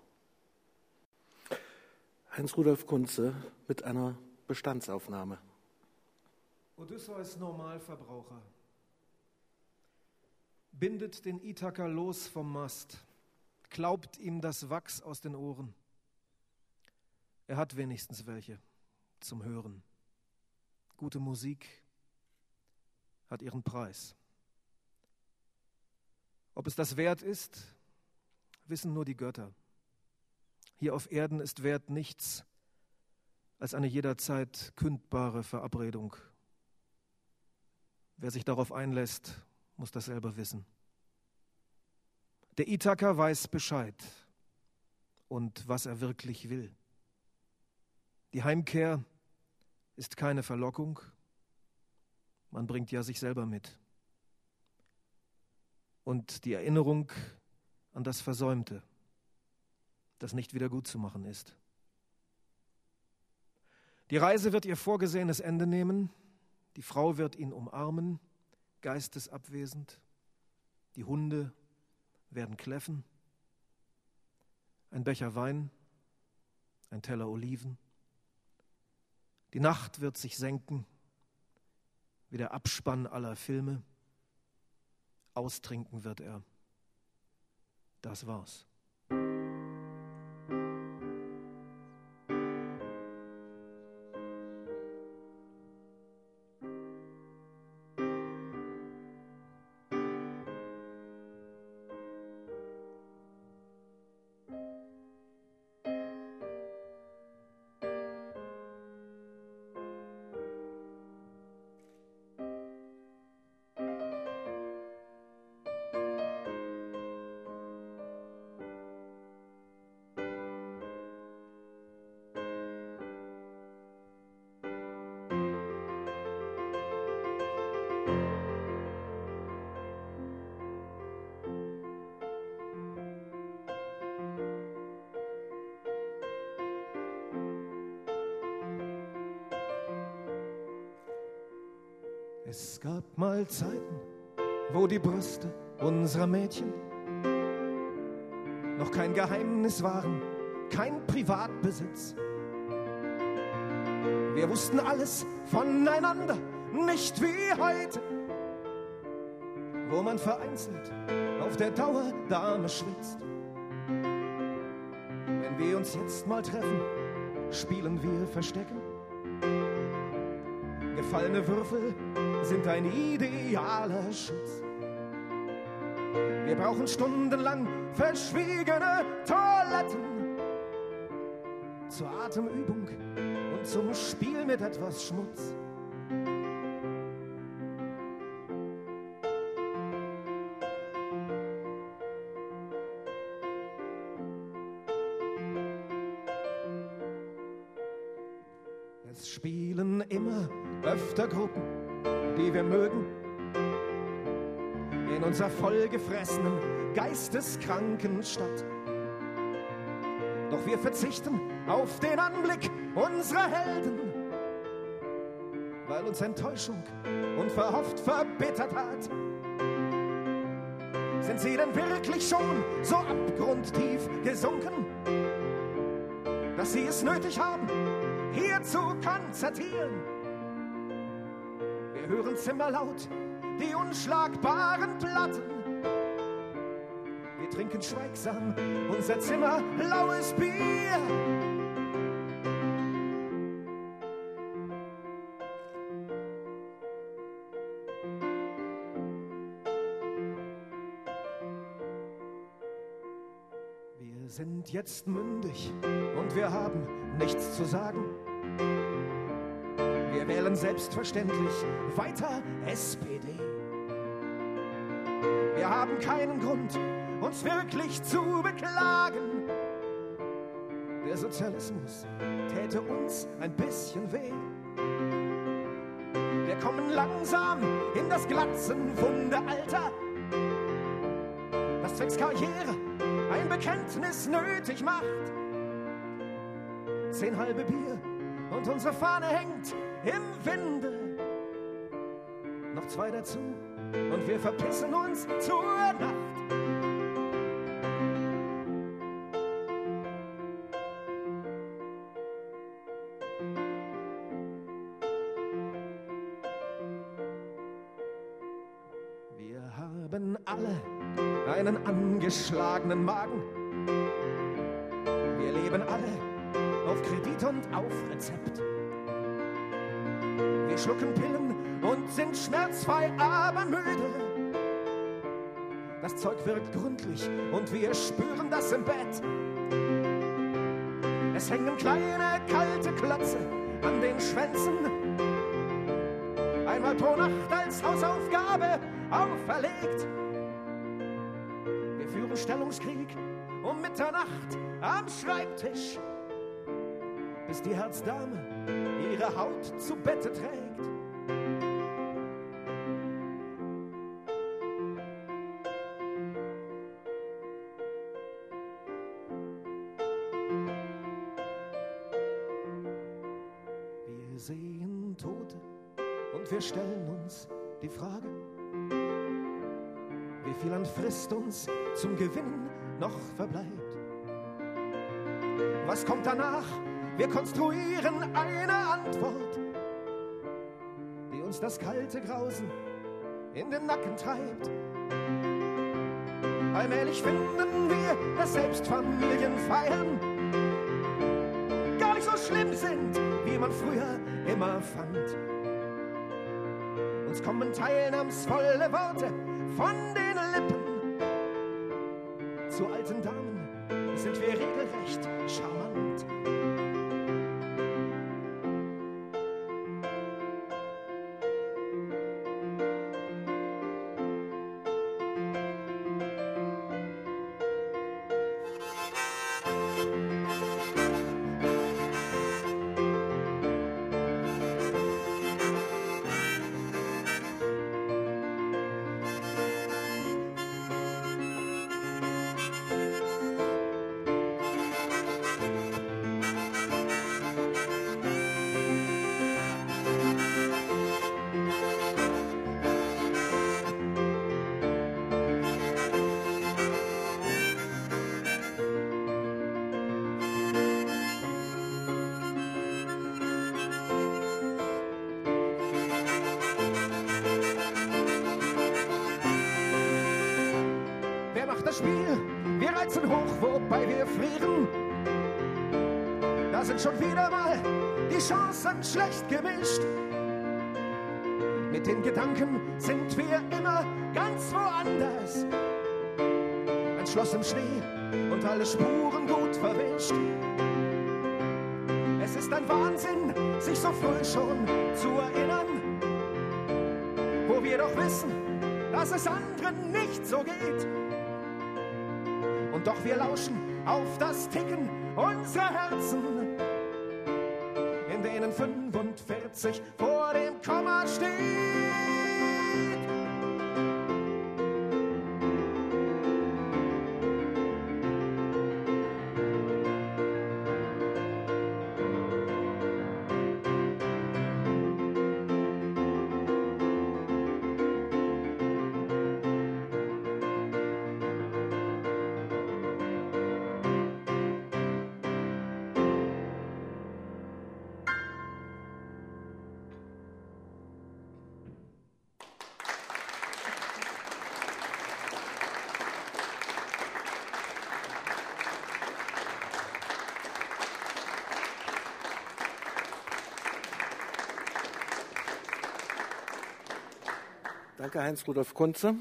Heinz Rudolf Kunze mit einer Bestandsaufnahme. Odysseus Normalverbraucher bindet den Ithaka los vom Mast, klaubt ihm das Wachs aus den Ohren. Er hat wenigstens welche zum Hören. Gute Musik hat ihren Preis. Ob es das wert ist, wissen nur die Götter. Hier auf Erden ist wert nichts als eine jederzeit kündbare Verabredung. Wer sich darauf einlässt, muss das selber wissen. Der Ithaka weiß Bescheid und was er wirklich will. Die Heimkehr ist keine Verlockung, man bringt ja sich selber mit. Und die Erinnerung an das Versäumte, das nicht wieder gut zu machen ist. Die Reise wird ihr vorgesehenes Ende nehmen, die Frau wird ihn umarmen, geistesabwesend, die Hunde werden kläffen, ein Becher Wein, ein Teller Oliven, die Nacht wird sich senken, wie der Abspann aller Filme, austrinken wird er. Das war's. Es gab mal Zeiten, wo die Brüste unserer Mädchen noch kein Geheimnis waren, kein Privatbesitz. Wir wussten alles voneinander, nicht wie heute, wo man vereinzelt auf der Dauerdame schwitzt. Wenn wir uns jetzt mal treffen, spielen wir Verstecken. Gefallene Würfel sind ein idealer Schutz. Wir brauchen stundenlang verschwiegene Toiletten zur Atemübung und zum Spiel mit etwas Schmutz. Es spielen immer öfter Gruppen, die wir mögen, in unserer vollgefressenen, geisteskranken Stadt. Doch wir verzichten auf den Anblick unserer Helden, weil uns Enttäuschung unverhofft verbittert hat. Sind sie denn wirklich schon so abgrundtief gesunken, dass sie es nötig haben, hier zu konzertieren? Wir hören zimmerlaut die unschlagbaren Platten. Wir trinken schweigsam unser zimmerlaues Bier. Wir sind jetzt mündig und wir haben nichts zu sagen. Wir wählen selbstverständlich weiter S P D. Wir haben keinen Grund, uns wirklich zu beklagen. Der Sozialismus täte uns ein bisschen weh. Wir kommen langsam in das glatzenwunde Alter, das zwecks Karriere ein Bekenntnis nötig macht. Zehn halbe Bier und unsere Fahne hängt im Winde. Noch zwei dazu und wir verpissen uns zur Nacht. Wir haben alle einen angeschlagenen Magen. Wir leben alle auf Kredit und auf Rezept. Wir schlucken Pillen und sind schmerzfrei, aber müde. Das Zeug wirkt gründlich und wir spüren das im Bett. Es hängen kleine, kalte Klötze an den Schwänzen. Einmal pro Nacht als Hausaufgabe auferlegt. Wir führen Stellungskrieg um Mitternacht am Schreibtisch, bis die Herzdame ihre Haut zu Bette trägt. Wir sehen Tote und wir stellen uns die Frage, wie viel an Frist uns zum Gewinnen noch verbleibt. Was kommt danach? Wir konstruieren eine Antwort, die uns das kalte Grausen in den Nacken treibt. Allmählich finden wir, dass selbst Familienfeiern gar nicht so schlimm sind, wie man früher immer fand. Uns kommen teilnahmsvolle Worte von den Lippen. Zu alten Damen sind wir regelrecht charmant. Spiel, wir reizen hoch, wobei wir frieren. Da sind schon wieder mal die Chancen schlecht gemischt. Mit den Gedanken sind wir immer ganz woanders. Ein Schloss im Schnee und alle Spuren gut verwischt. Es ist ein Wahnsinn, sich so früh schon zu erinnern, wo wir doch wissen, dass es anderen nicht so geht. Und doch wir lauschen auf das Ticken unserer Herzen, in denen fünfundvierzig vor dem Komma steht. Danke, Heinz-Rudolf Kunze.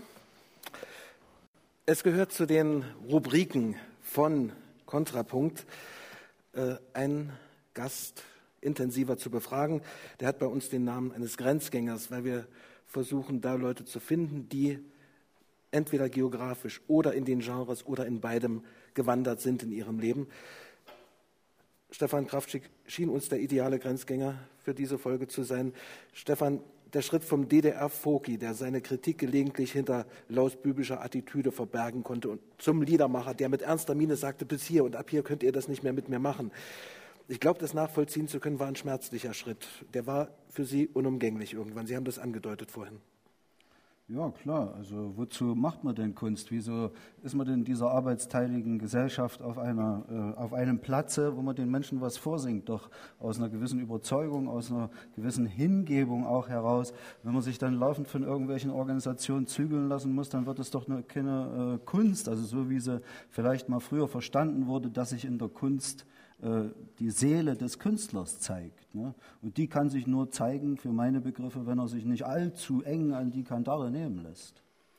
Es gehört zu den Rubriken von Kontrapunkt, äh, einen Gast intensiver zu befragen. Der hat bei uns den Namen eines Grenzgängers, weil wir versuchen, da Leute zu finden, die entweder geografisch oder in den Genres oder in beidem gewandert sind in ihrem Leben. Stefan Kraftschick schien uns der ideale Grenzgänger für diese Folge zu sein. Stefan, der Schritt vom D D R-Foki, der seine Kritik gelegentlich hinter lausbübischer Attitüde verbergen konnte, und zum Liedermacher, der mit ernster Miene sagte, bis hier und ab hier könnt ihr das nicht mehr mit mir machen. Ich glaube, das nachvollziehen zu können, war ein schmerzlicher Schritt. Der war für Sie unumgänglich irgendwann. Sie haben das angedeutet vorhin. Ja, klar. Also wozu macht man denn Kunst? Wieso ist man denn in dieser arbeitsteiligen Gesellschaft auf, einer, äh, auf einem Platze, wo man den Menschen was vorsingt? Doch aus einer gewissen Überzeugung, aus einer gewissen Hingebung auch heraus. Wenn man sich dann laufend von irgendwelchen Organisationen zügeln lassen muss, dann wird es doch eine, keine äh, Kunst. Also so wie sie vielleicht mal früher verstanden wurde, dass sich in der Kunst die Seele des Künstlers zeigt. Ne? Und die kann sich nur zeigen, für meine Begriffe, wenn er sich nicht allzu eng an die Kandare nehmen lässt.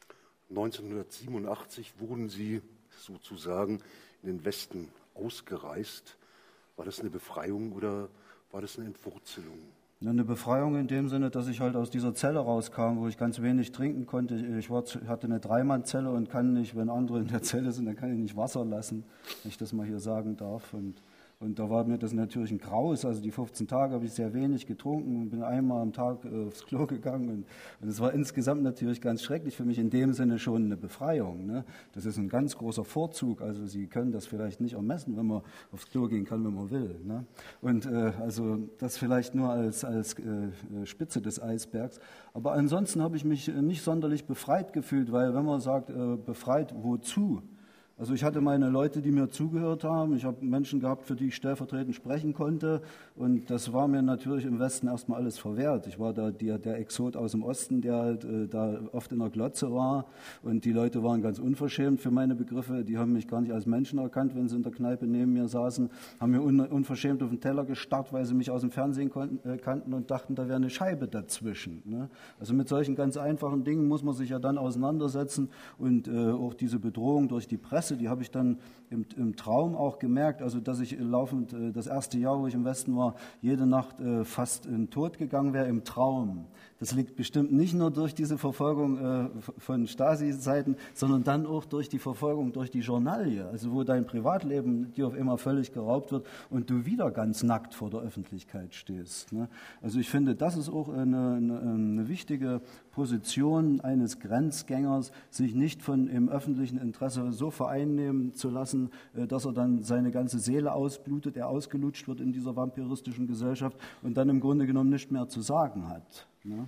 neunzehnhundertsiebenundachtzig wurden Sie sozusagen in den Westen ausgereist. War das eine Befreiung oder war das eine Entwurzelung? Eine Befreiung in dem Sinne, dass ich halt aus dieser Zelle rauskam, wo ich ganz wenig trinken konnte. Ich war, hatte eine Dreimannzelle und kann nicht, wenn andere in der Zelle sind, dann kann ich nicht Wasser lassen, wenn ich das mal hier sagen darf. Und Und da war mir das natürlich ein Graus. Also die fünfzehn Tage habe ich sehr wenig getrunken und bin einmal am Tag äh, aufs Klo gegangen. Und, und es war insgesamt natürlich ganz schrecklich für mich, in dem Sinne schon eine Befreiung. Ne? Das ist ein ganz großer Vorzug. Also Sie können das vielleicht nicht ermessen, wenn man aufs Klo gehen kann, wenn man will. Ne? Und äh, also das vielleicht nur als, als äh, Spitze des Eisbergs. Aber ansonsten habe ich mich nicht sonderlich befreit gefühlt, weil wenn man sagt, äh, befreit wozu? Also ich hatte meine Leute, die mir zugehört haben. Ich habe Menschen gehabt, für die ich stellvertretend sprechen konnte. Und das war mir natürlich im Westen erstmal alles verwehrt. Ich war da der, der Exot aus dem Osten, der halt äh, da oft in der Glotze war. Und die Leute waren ganz unverschämt für meine Begriffe. Die haben mich gar nicht als Menschen erkannt, wenn sie in der Kneipe neben mir saßen. Haben mir un, unverschämt auf den Teller gestarrt, weil sie mich aus dem Fernsehen konnten, äh, kannten und dachten, da wäre eine Scheibe dazwischen. Ne? Also mit solchen ganz einfachen Dingen muss man sich ja dann auseinandersetzen. Und äh, auch diese Bedrohung durch die Presse, die habe ich dann im, im Traum auch gemerkt, also dass ich laufend, äh, das erste Jahr, wo ich im Westen war, jede Nacht äh, fast in den Tod gegangen wäre im Traum. Das liegt bestimmt nicht nur durch diese Verfolgung äh, von Stasi-Seiten, sondern dann auch durch die Verfolgung durch die Journalie, also wo dein Privatleben dir auf einmal völlig geraubt wird und du wieder ganz nackt vor der Öffentlichkeit stehst. Ne? Also ich finde, das ist auch eine, eine, eine wichtige Position eines Grenzgängers, sich nicht von im öffentlichen Interesse so vereinnehmen zu lassen, dass er dann seine ganze Seele ausblutet, er ausgelutscht wird in dieser vampiristischen Gesellschaft und dann im Grunde genommen nicht mehr zu sagen hat. Ne?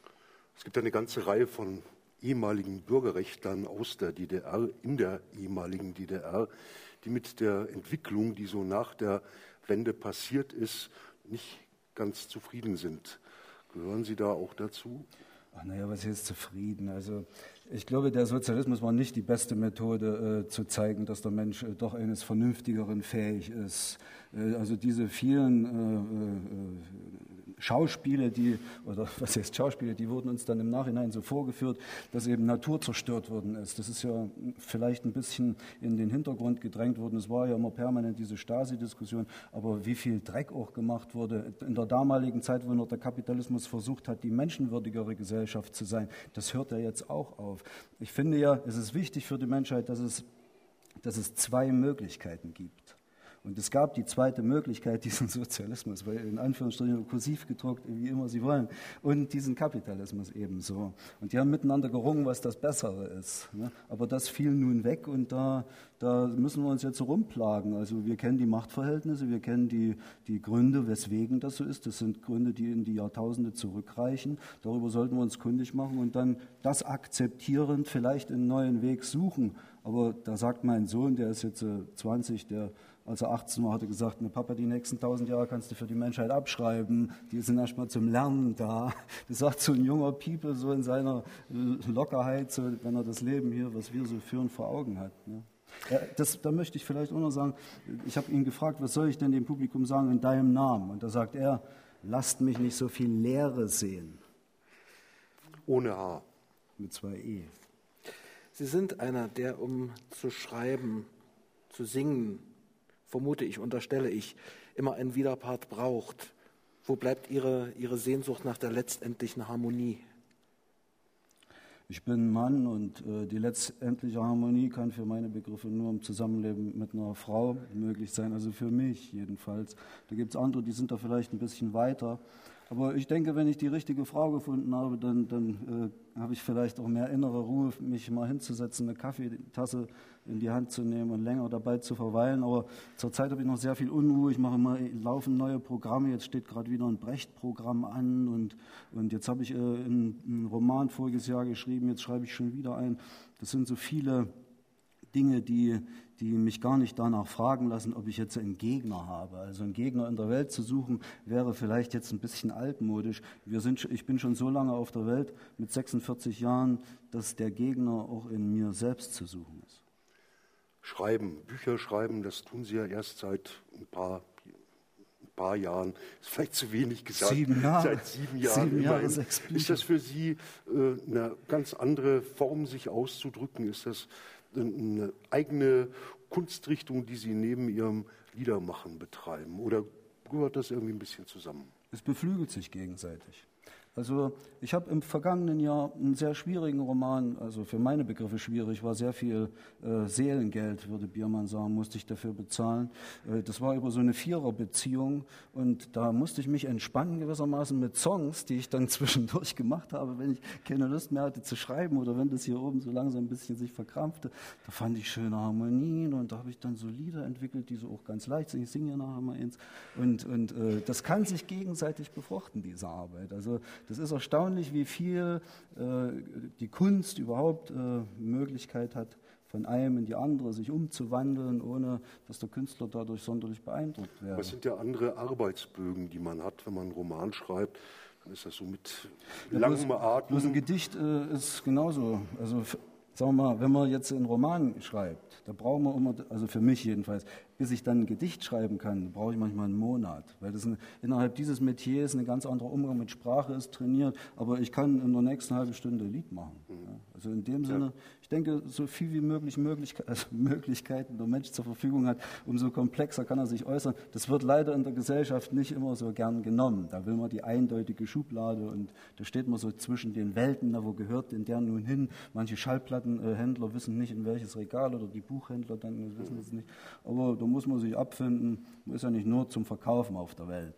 Es gibt eine ganze Reihe von ehemaligen Bürgerrechtlern aus der D D R, in der ehemaligen D D R, die mit der Entwicklung, die so nach der Wende passiert ist, nicht ganz zufrieden sind. Gehören Sie da auch dazu? Ach, naja, was heißt zufrieden? Also ich glaube, der Sozialismus war nicht die beste Methode, äh, zu zeigen, dass der Mensch äh, doch eines Vernünftigeren fähig ist. Äh, also diese vielen äh, äh, Schauspiele, die, oder was heißt Schauspiele, die wurden uns dann im Nachhinein so vorgeführt, dass eben Natur zerstört worden ist. Das ist ja vielleicht ein bisschen in den Hintergrund gedrängt worden. Es war ja immer permanent diese Stasi-Diskussion, aber wie viel Dreck auch gemacht wurde in der damaligen Zeit, wo noch der Kapitalismus versucht hat, die menschenwürdigere Gesellschaft zu sein, das hört ja jetzt auch auf. Ich finde ja, es ist wichtig für die Menschheit, dass es, dass es zwei Möglichkeiten gibt. Und es gab die zweite Möglichkeit, diesen Sozialismus, weil in Anführungsstrichen kursiv gedruckt, wie immer Sie wollen, und diesen Kapitalismus ebenso. Und die haben miteinander gerungen, was das Bessere ist. Ne? Aber das fiel nun weg und da, da müssen wir uns jetzt rumplagen. Also wir kennen die Machtverhältnisse, wir kennen die, die Gründe, weswegen das so ist. Das sind Gründe, die in die Jahrtausende zurückreichen. Darüber sollten wir uns kundig machen und dann das akzeptierend vielleicht einen neuen Weg suchen. Aber da sagt mein Sohn, der ist jetzt äh, zwanzig, der als er achtzehn war, hat er gesagt, ne Papa, die nächsten tausend Jahre kannst du für die Menschheit abschreiben, die sind erstmal zum Lernen da. Das sagt so ein junger People so in seiner Lockerheit, so, wenn er das Leben hier, was wir so führen, vor Augen hat. Ne? Ja, das, da möchte ich vielleicht auch noch sagen, ich habe ihn gefragt, was soll ich denn dem Publikum sagen in deinem Namen? Und da sagt er, lasst mich nicht so viel Leere sehen. Ohne Haar. mit zwei E. Sie sind einer, der, um zu schreiben, zu singen, vermute ich, unterstelle ich, immer einen Widerpart braucht. Wo bleibt Ihre, Ihre Sehnsucht nach der letztendlichen Harmonie? Ich bin Mann und äh, die letztendliche Harmonie kann für meine Begriffe nur im Zusammenleben mit einer Frau möglich sein, also für mich jedenfalls. Da gibt es andere, die sind da vielleicht ein bisschen weiter. Aber ich denke, wenn ich die richtige Frau gefunden habe, dann, dann äh, habe ich vielleicht auch mehr innere Ruhe, mich mal hinzusetzen, eine Kaffeetasse in die Hand zu nehmen und länger dabei zu verweilen. Aber zurzeit habe ich noch sehr viel Unruhe. Ich mache immer, laufen neue Programme. Jetzt steht gerade wieder ein Brecht-Programm an und, und jetzt habe ich äh, einen, einen Roman voriges Jahr geschrieben. Jetzt schreibe ich schon wieder ein. Das sind so viele Dinge, die, die mich gar nicht danach fragen lassen, ob ich jetzt einen Gegner habe. Also einen Gegner in der Welt zu suchen, wäre vielleicht jetzt ein bisschen altmodisch. Wir sind, ich bin schon so lange auf der Welt, mit sechsundvierzig Jahren, dass der Gegner auch in mir selbst zu suchen ist. Schreiben, Bücher schreiben, das tun Sie ja erst seit ein paar, ein paar Jahren, ist vielleicht zu wenig gesagt. Sieben Jahre. Seit sieben Jahren. Sieben Jahre, sechs Bücher. Ist das für Sie äh, eine ganz andere Form, sich auszudrücken? Ist das eine eigene Kunstrichtung, die Sie neben Ihrem Liedermachen betreiben? Oder gehört das irgendwie ein bisschen zusammen? Es beflügelt sich gegenseitig. Also ich habe im vergangenen Jahr einen sehr schwierigen Roman, also für meine Begriffe schwierig, war sehr viel äh, Seelengeld, würde Biermann sagen, musste ich dafür bezahlen. Äh, das war über so eine Viererbeziehung und da musste ich mich entspannen gewissermaßen mit Songs, die ich dann zwischendurch gemacht habe, wenn ich keine Lust mehr hatte zu schreiben oder wenn das hier oben so langsam ein bisschen sich verkrampfte. Da fand ich schöne Harmonien und da habe ich dann so Lieder entwickelt, die so auch ganz leicht sind. Ich singe ja nachher mal eins. Und, und äh, das kann sich gegenseitig befruchten, diese Arbeit. Also das ist erstaunlich, wie viel äh, die Kunst überhaupt äh, Möglichkeit hat, von einem in die andere sich umzuwandeln, ohne dass der Künstler dadurch sonderlich beeindruckt wäre. Was sind ja andere Arbeitsbögen, die man hat, wenn man einen Roman schreibt? Dann ist das so mit ja, langem Atmen. Bloß ein Gedicht äh, ist genauso. Also sagen wir mal, wenn man jetzt einen Roman schreibt, da brauchen wir immer, also für mich jedenfalls, bis ich dann ein Gedicht schreiben kann, brauche ich manchmal einen Monat, weil das ein, innerhalb dieses Metiers ein ganz anderer Umgang mit Sprache ist, trainiert, aber ich kann in der nächsten halben Stunde ein Lied machen. Mhm. Ja. Also in dem Sinne, ja. Ich denke, so viel wie möglich Möglichkeit, also Möglichkeiten der Mensch zur Verfügung hat, umso komplexer kann er sich äußern. Das wird leider in der Gesellschaft nicht immer so gern genommen. Da will man die eindeutige Schublade und da steht man so zwischen den Welten, na, wo gehört denn der nun hin? Manche Schallplattenhändler wissen nicht, in welches Regal, oder die Buchhändler dann wissen es nicht. Aber da muss man sich abfinden. Man ist ja nicht nur zum Verkaufen auf der Welt.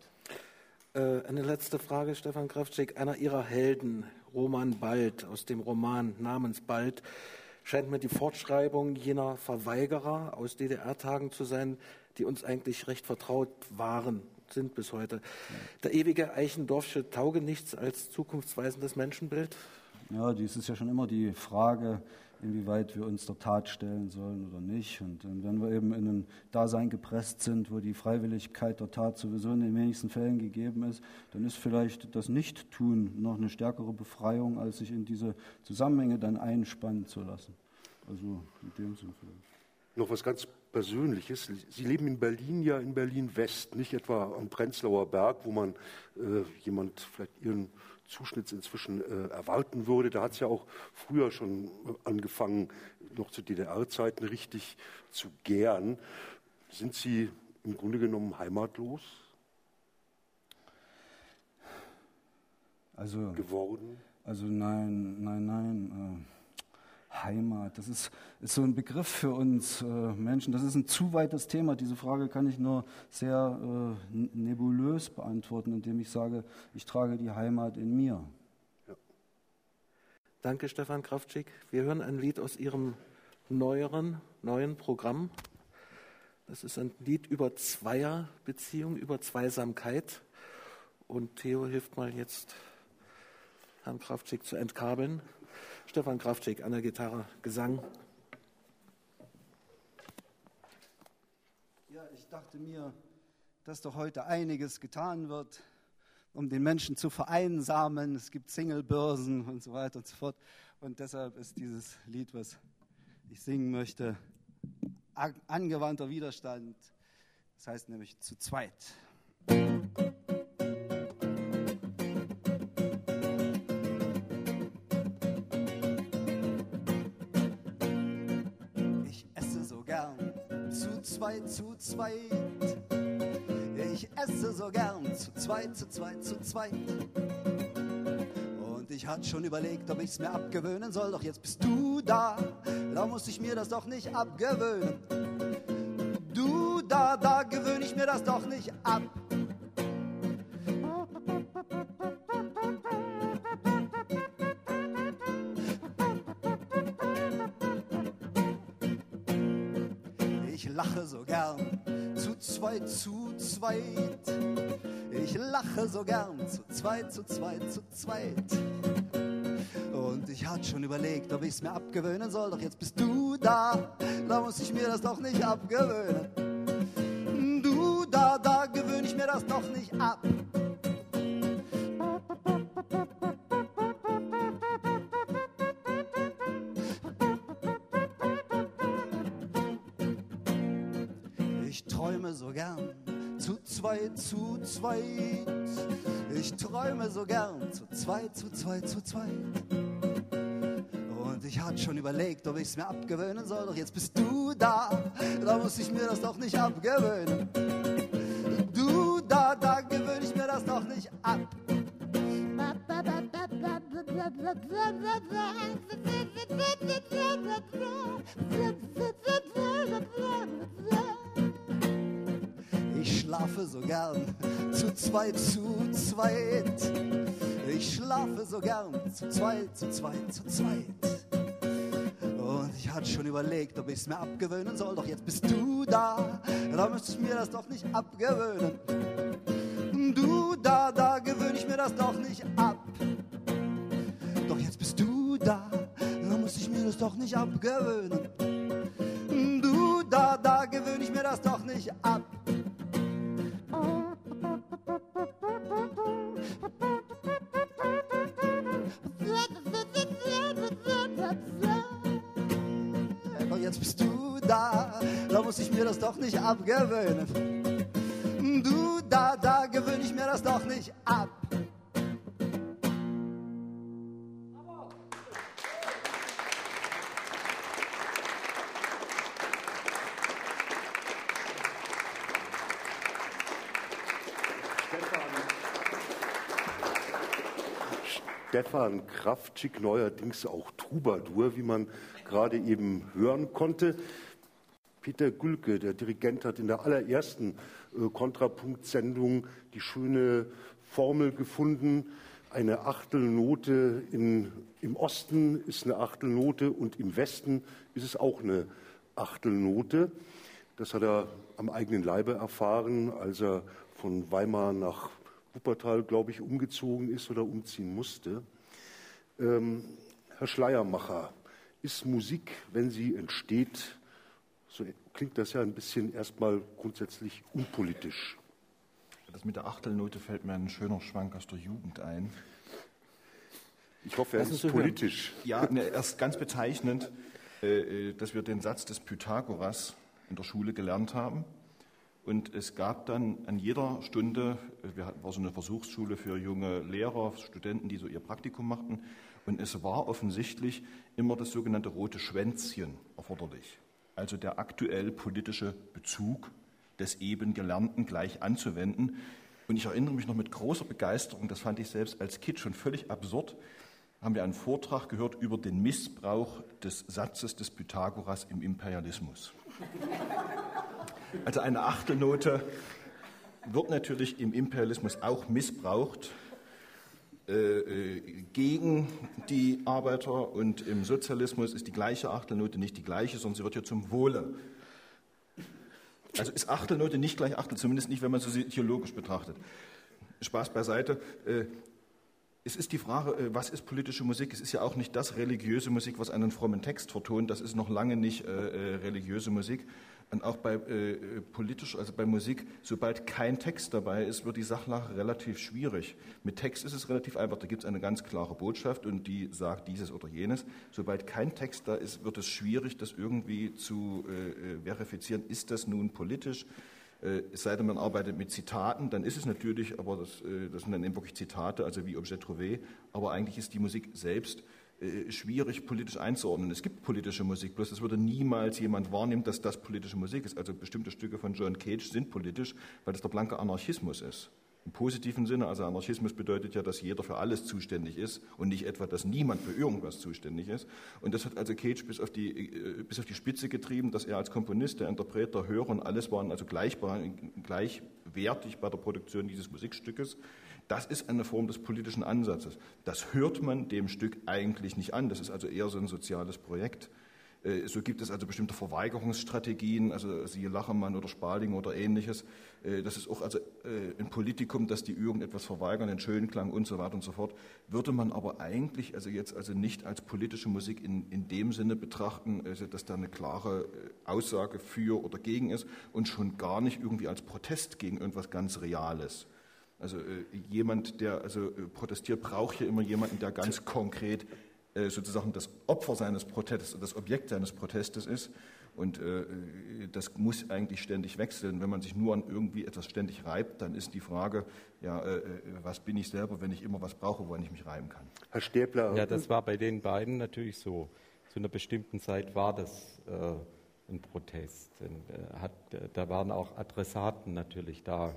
Äh, eine letzte Frage, Stefan Kraftschick. Einer Ihrer Helden, Roman Bald, aus dem Roman namens Bald, scheint mir die Fortschreibung jener Verweigerer aus D D R-Tagen zu sein, die uns eigentlich recht vertraut waren, sind bis heute. Ja. Der ewige Eichendorffsche Taugenichts als zukunftsweisendes Menschenbild? Ja, dies ist ja schon immer die Frage, inwieweit wir uns der Tat stellen sollen oder nicht. Und, und wenn wir eben in ein Dasein gepresst sind, wo die Freiwilligkeit der Tat sowieso in den wenigsten Fällen gegeben ist, dann ist vielleicht das Nicht-Tun noch eine stärkere Befreiung, als sich in diese Zusammenhänge dann einspannen zu lassen. Also in dem Sinne vielleicht. Noch was ganz Persönliches. Sie leben in Berlin, ja in Berlin-West, nicht etwa am Prenzlauer Berg, wo man äh, jemand vielleicht Ihren Zuschnitt inzwischen äh, erwarten würde. Da hat es ja auch früher schon angefangen, noch zu D D R-Zeiten richtig zu gären. Sind Sie im Grunde genommen heimatlos also, geworden? Also nein, nein, nein. Äh, Heimat, das ist, ist so ein Begriff für uns äh, Menschen. Das ist ein zu weites Thema. Diese Frage kann ich nur sehr äh, nebulös beantworten, indem ich sage, ich trage die Heimat in mir. Ja. Danke, Stefan Kraftschick. Wir hören ein Lied aus Ihrem neueren, neuen Programm. Das ist ein Lied über Zweierbeziehung, über Zweisamkeit. Und Theo hilft mal jetzt, Herrn Kraftschick zu entkabeln. Stefan Kraftschick an der Gitarre, Gesang. Ja, ich dachte mir, dass doch heute einiges getan wird, um den Menschen zu vereinsamen. Es gibt Singlebörsen und so weiter und so fort. Und deshalb ist dieses Lied, was ich singen möchte, angewandter Widerstand. Das heißt nämlich zu zweit. zweit, zu zweit. Ich esse so gern zu zweit, zu zweit, zu zweit. Und ich hatte schon überlegt, ob ich's mir abgewöhnen soll, doch jetzt bist du da, da muss ich mir das doch nicht abgewöhnen. Du da, da gewöhne ich mir das doch nicht ab. Ich lache so gern zu zweit, zu zweit. Ich lache so gern zu zweit, zu zweit, zu zweit. Und ich hatte schon überlegt, ob ich's mir abgewöhnen soll, doch jetzt bist du da, da muss ich mir das doch nicht abgewöhnen. Du da, da gewöhne ich mir das doch nicht ab. Ich träume so gern zu zweit, zu zweit. Ich träume so gern zu zweit, zu zweit, zu zweit. Und ich hatte schon überlegt, ob ich's mir abgewöhnen soll, doch jetzt bist du da, da muss ich mir das doch nicht abgewöhnen. Du da, da gewöhne ich mir das doch nicht ab. Ich schlafe so gern zu zweit, zu zweit. Ich schlafe so gern zu zweit, zu zweit, zu zweit. Und ich hatte schon überlegt, ob ich's mir abgewöhnen soll, doch jetzt bist du da, da müsste ich mir das doch nicht abgewöhnen. Du da, da gewöhne ich mir das doch nicht ab. Doch jetzt bist du da, da muss ich mir das doch nicht abgewöhnen. Du da, da gewöhne ich mir das doch nicht ab. Doch jetzt bist du da, da muss ich mir das doch nicht abgewöhnen. Du da, da gewöhne ich mir das doch nicht ab. Stefan Kraftschick, neuerdings auch Troubadour, wie man gerade eben hören konnte. Peter Gülke, der Dirigent, hat in der allerersten äh, Kontrapunkt-Sendung die schöne Formel gefunden. Eine Achtelnote in, im Osten ist eine Achtelnote und im Westen ist es auch eine Achtelnote. Das hat er am eigenen Leibe erfahren, als er von Weimar nach Wuppertal, glaube ich, umgezogen ist oder umziehen musste. Ähm, Herr Schleiermacher, ist Musik, wenn sie entsteht, so klingt das ja ein bisschen erstmal grundsätzlich unpolitisch. Das mit der Achtelnote fällt mir ein schöner Schwank aus der Jugend ein. Ich hoffe, er ist politisch. Ja, ne, erst ganz bezeichnend, äh, dass wir den Satz des Pythagoras in der Schule gelernt haben. Und es gab dann an jeder Stunde, wir hatten, war so eine Versuchsschule für junge Lehrer, Studenten, die so ihr Praktikum machten, und es war offensichtlich immer das sogenannte rote Schwänzchen erforderlich. Also der aktuell politische Bezug des eben Gelernten gleich anzuwenden. Und ich erinnere mich noch mit großer Begeisterung, das fand ich selbst als Kind schon völlig absurd, haben wir einen Vortrag gehört über den Missbrauch des Satzes des Pythagoras im Imperialismus. Also eine Achtelnote wird natürlich im Imperialismus auch missbraucht äh, gegen die Arbeiter, und im Sozialismus ist die gleiche Achtelnote nicht die gleiche, sondern sie wird ja zum Wohle. Also ist Achtelnote nicht gleich Achtel, zumindest nicht, wenn man sie theologisch betrachtet. Spaß beiseite. Äh, Es ist die Frage, was ist politische Musik? Es ist ja auch nicht das religiöse Musik, was einen frommen Text vertont. Das ist noch lange nicht äh, religiöse Musik. Und auch bei äh, politisch, also bei Musik, sobald kein Text dabei ist, wird die Sachlage relativ schwierig. Mit Text ist es relativ einfach. Da gibt es eine ganz klare Botschaft und die sagt dieses oder jenes. Sobald kein Text da ist, wird es schwierig, das irgendwie zu äh, verifizieren. Ist das nun politisch? Es sei denn, man arbeitet mit Zitaten, dann ist es natürlich, aber das, das sind dann eben wirklich Zitate, also wie Objet trouvé, aber eigentlich ist die Musik selbst äh, schwierig politisch einzuordnen. Es gibt politische Musik, bloß es würde niemals jemand wahrnehmen, dass das politische Musik ist. Also bestimmte Stücke von John Cage sind politisch, weil das der blanke Anarchismus ist. Im positiven Sinne, also Anarchismus bedeutet ja, dass jeder für alles zuständig ist und nicht etwa, dass niemand für irgendwas zuständig ist. Und das hat also Cage bis auf die, äh, bis auf die Spitze getrieben, dass er als Komponist, der Interpret, der Hörer und alles waren also gleichbar, gleichwertig bei der Produktion dieses Musikstückes. Das ist eine Form des politischen Ansatzes. Das hört man dem Stück eigentlich nicht an. Das ist also eher so ein soziales Projekt. So gibt es also bestimmte Verweigerungsstrategien, also siehe Lachermann oder Spaling oder Ähnliches. Das ist auch also ein Politikum, dass die irgendetwas verweigern, den Schönklang und so weiter und so fort. Würde man aber eigentlich also jetzt also nicht als politische Musik in, in dem Sinne betrachten, also dass da eine klare Aussage für oder gegen ist und schon gar nicht irgendwie als Protest gegen irgendwas ganz Reales. Also äh, jemand, der also äh, protestiert, braucht hier immer jemanden, der ganz konkret äh, sozusagen das Opfer seines Protestes, das Objekt seines Protestes ist. Und äh, das muss eigentlich ständig wechseln. Wenn man sich nur an irgendwie etwas ständig reibt, dann ist die Frage, ja, äh, was bin ich selber, wenn ich immer was brauche, woran ich mich reiben kann. Herr Stäbler. Ja, das war bei den beiden natürlich so. Zu einer bestimmten Zeit war das äh, ein Protest. Und, äh, hat, äh, da waren auch Adressaten natürlich da.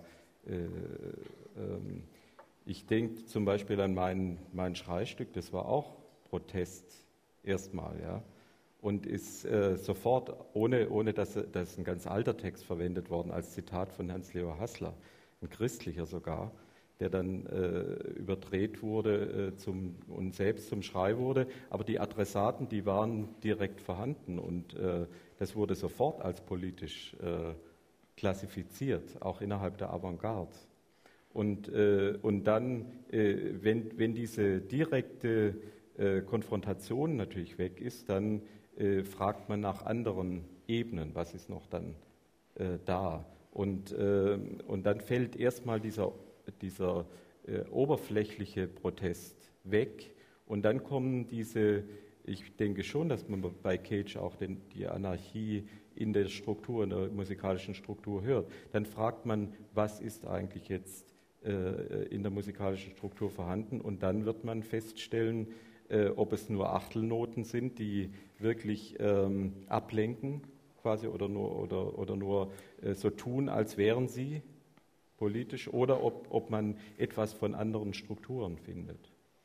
Ich denke zum Beispiel an mein, mein Schreistück, das war auch Protest erstmal, ja, und ist äh, sofort, ohne, ohne dass das ist ein ganz alter Text verwendet worden, als Zitat von Hans-Leo Hassler, ein christlicher sogar, der dann äh, überdreht wurde äh, zum, und selbst zum Schrei wurde, aber die Adressaten, die waren direkt vorhanden und äh, das wurde sofort als politisch äh, klassifiziert, auch innerhalb der Avantgarde. Und, äh, und dann, äh, wenn, wenn diese direkte äh, Konfrontation natürlich weg ist, dann äh, fragt man nach anderen Ebenen, was ist noch dann äh, da. Und, äh, und dann fällt erstmal dieser, dieser äh, oberflächliche Protest weg und dann kommen diese, ich denke schon, dass man bei Cage auch den, die Anarchie in der Struktur, in der musikalischen Struktur hört. Dann fragt man, was ist eigentlich jetzt äh, in der musikalischen Struktur vorhanden? Und dann wird man feststellen, äh, ob es nur Achtelnoten sind, die wirklich ähm, ablenken, quasi, oder nur, oder, oder nur äh, so tun, als wären sie politisch, oder ob, ob man etwas von anderen Strukturen findet.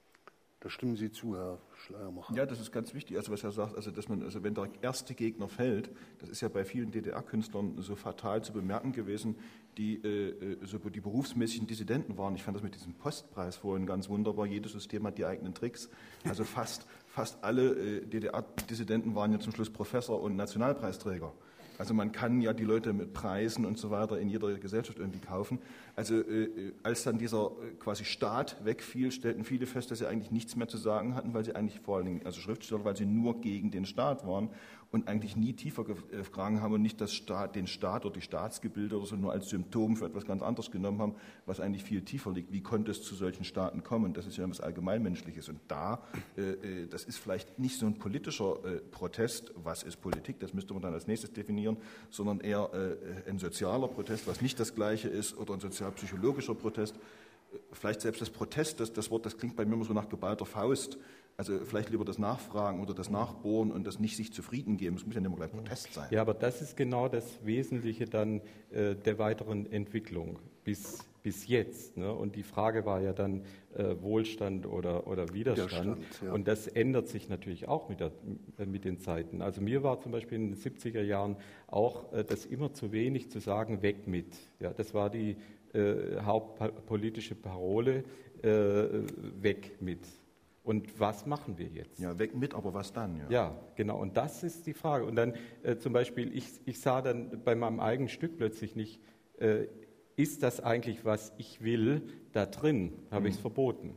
Da stimmen Sie zu, Herr Schleiermacher. Ja, das ist ganz wichtig. Also was er sagt, also dass man, also wenn der erste Gegner fällt, das ist ja bei vielen D D R-Künstlern so fatal zu bemerken gewesen, die äh, so die berufsmäßigen Dissidenten waren. Ich fand das mit diesem Postpreis vorhin ganz wunderbar. Jedes System hat die eigenen Tricks. Also fast, fast alle äh, D D R-Dissidenten waren ja zum Schluss Professor und Nationalpreisträger. Also man kann ja die Leute mit Preisen und so weiter in jeder Gesellschaft irgendwie kaufen. Also äh, als dann dieser äh, quasi Staat wegfiel, stellten viele fest, dass sie eigentlich nichts mehr zu sagen hatten, weil sie eigentlich vor allen Dingen, also Schriftsteller, weil sie nur gegen den Staat waren und eigentlich nie tiefer gefragt haben und nicht das Staat, den Staat oder die Staatsgebilde oder so nur als Symptom für etwas ganz anderes genommen haben, was eigentlich viel tiefer liegt. Wie konnte es zu solchen Staaten kommen? Das ist ja etwas Allgemeinmenschliches. Und da, äh, das ist vielleicht nicht so ein politischer äh, Protest, was ist Politik, das müsste man dann als nächstes definieren, sondern eher äh, ein sozialer Protest, was nicht das Gleiche ist, oder ein sozialpsychologischer Protest. Vielleicht selbst das Protest, das, das Wort, das klingt bei mir immer so nach geballter Faust. Also vielleicht lieber das Nachfragen oder das Nachbohren und das nicht sich zufrieden geben. Es muss ja nicht immer gleich Protest sein. Ja, aber das ist genau das Wesentliche dann äh, der weiteren Entwicklung bis, bis jetzt. Ne? Und die Frage war ja dann äh, Wohlstand oder, oder Widerstand. Widerstand ja. Und das ändert sich natürlich auch mit, der, mit den Zeiten. Also mir war zum Beispiel in den siebziger Jahren auch äh, das immer zu wenig zu sagen, weg mit. Ja, das war die äh, hauptpolitische Parole, äh, weg mit. Und was machen wir jetzt? Ja, weg mit, aber was dann? Ja, ja genau. Und das ist die Frage. Und dann äh, zum Beispiel, ich, ich sah dann bei meinem eigenen Stück plötzlich nicht, äh, ist das eigentlich, was ich will, da drin? Habe hm. ich es verboten.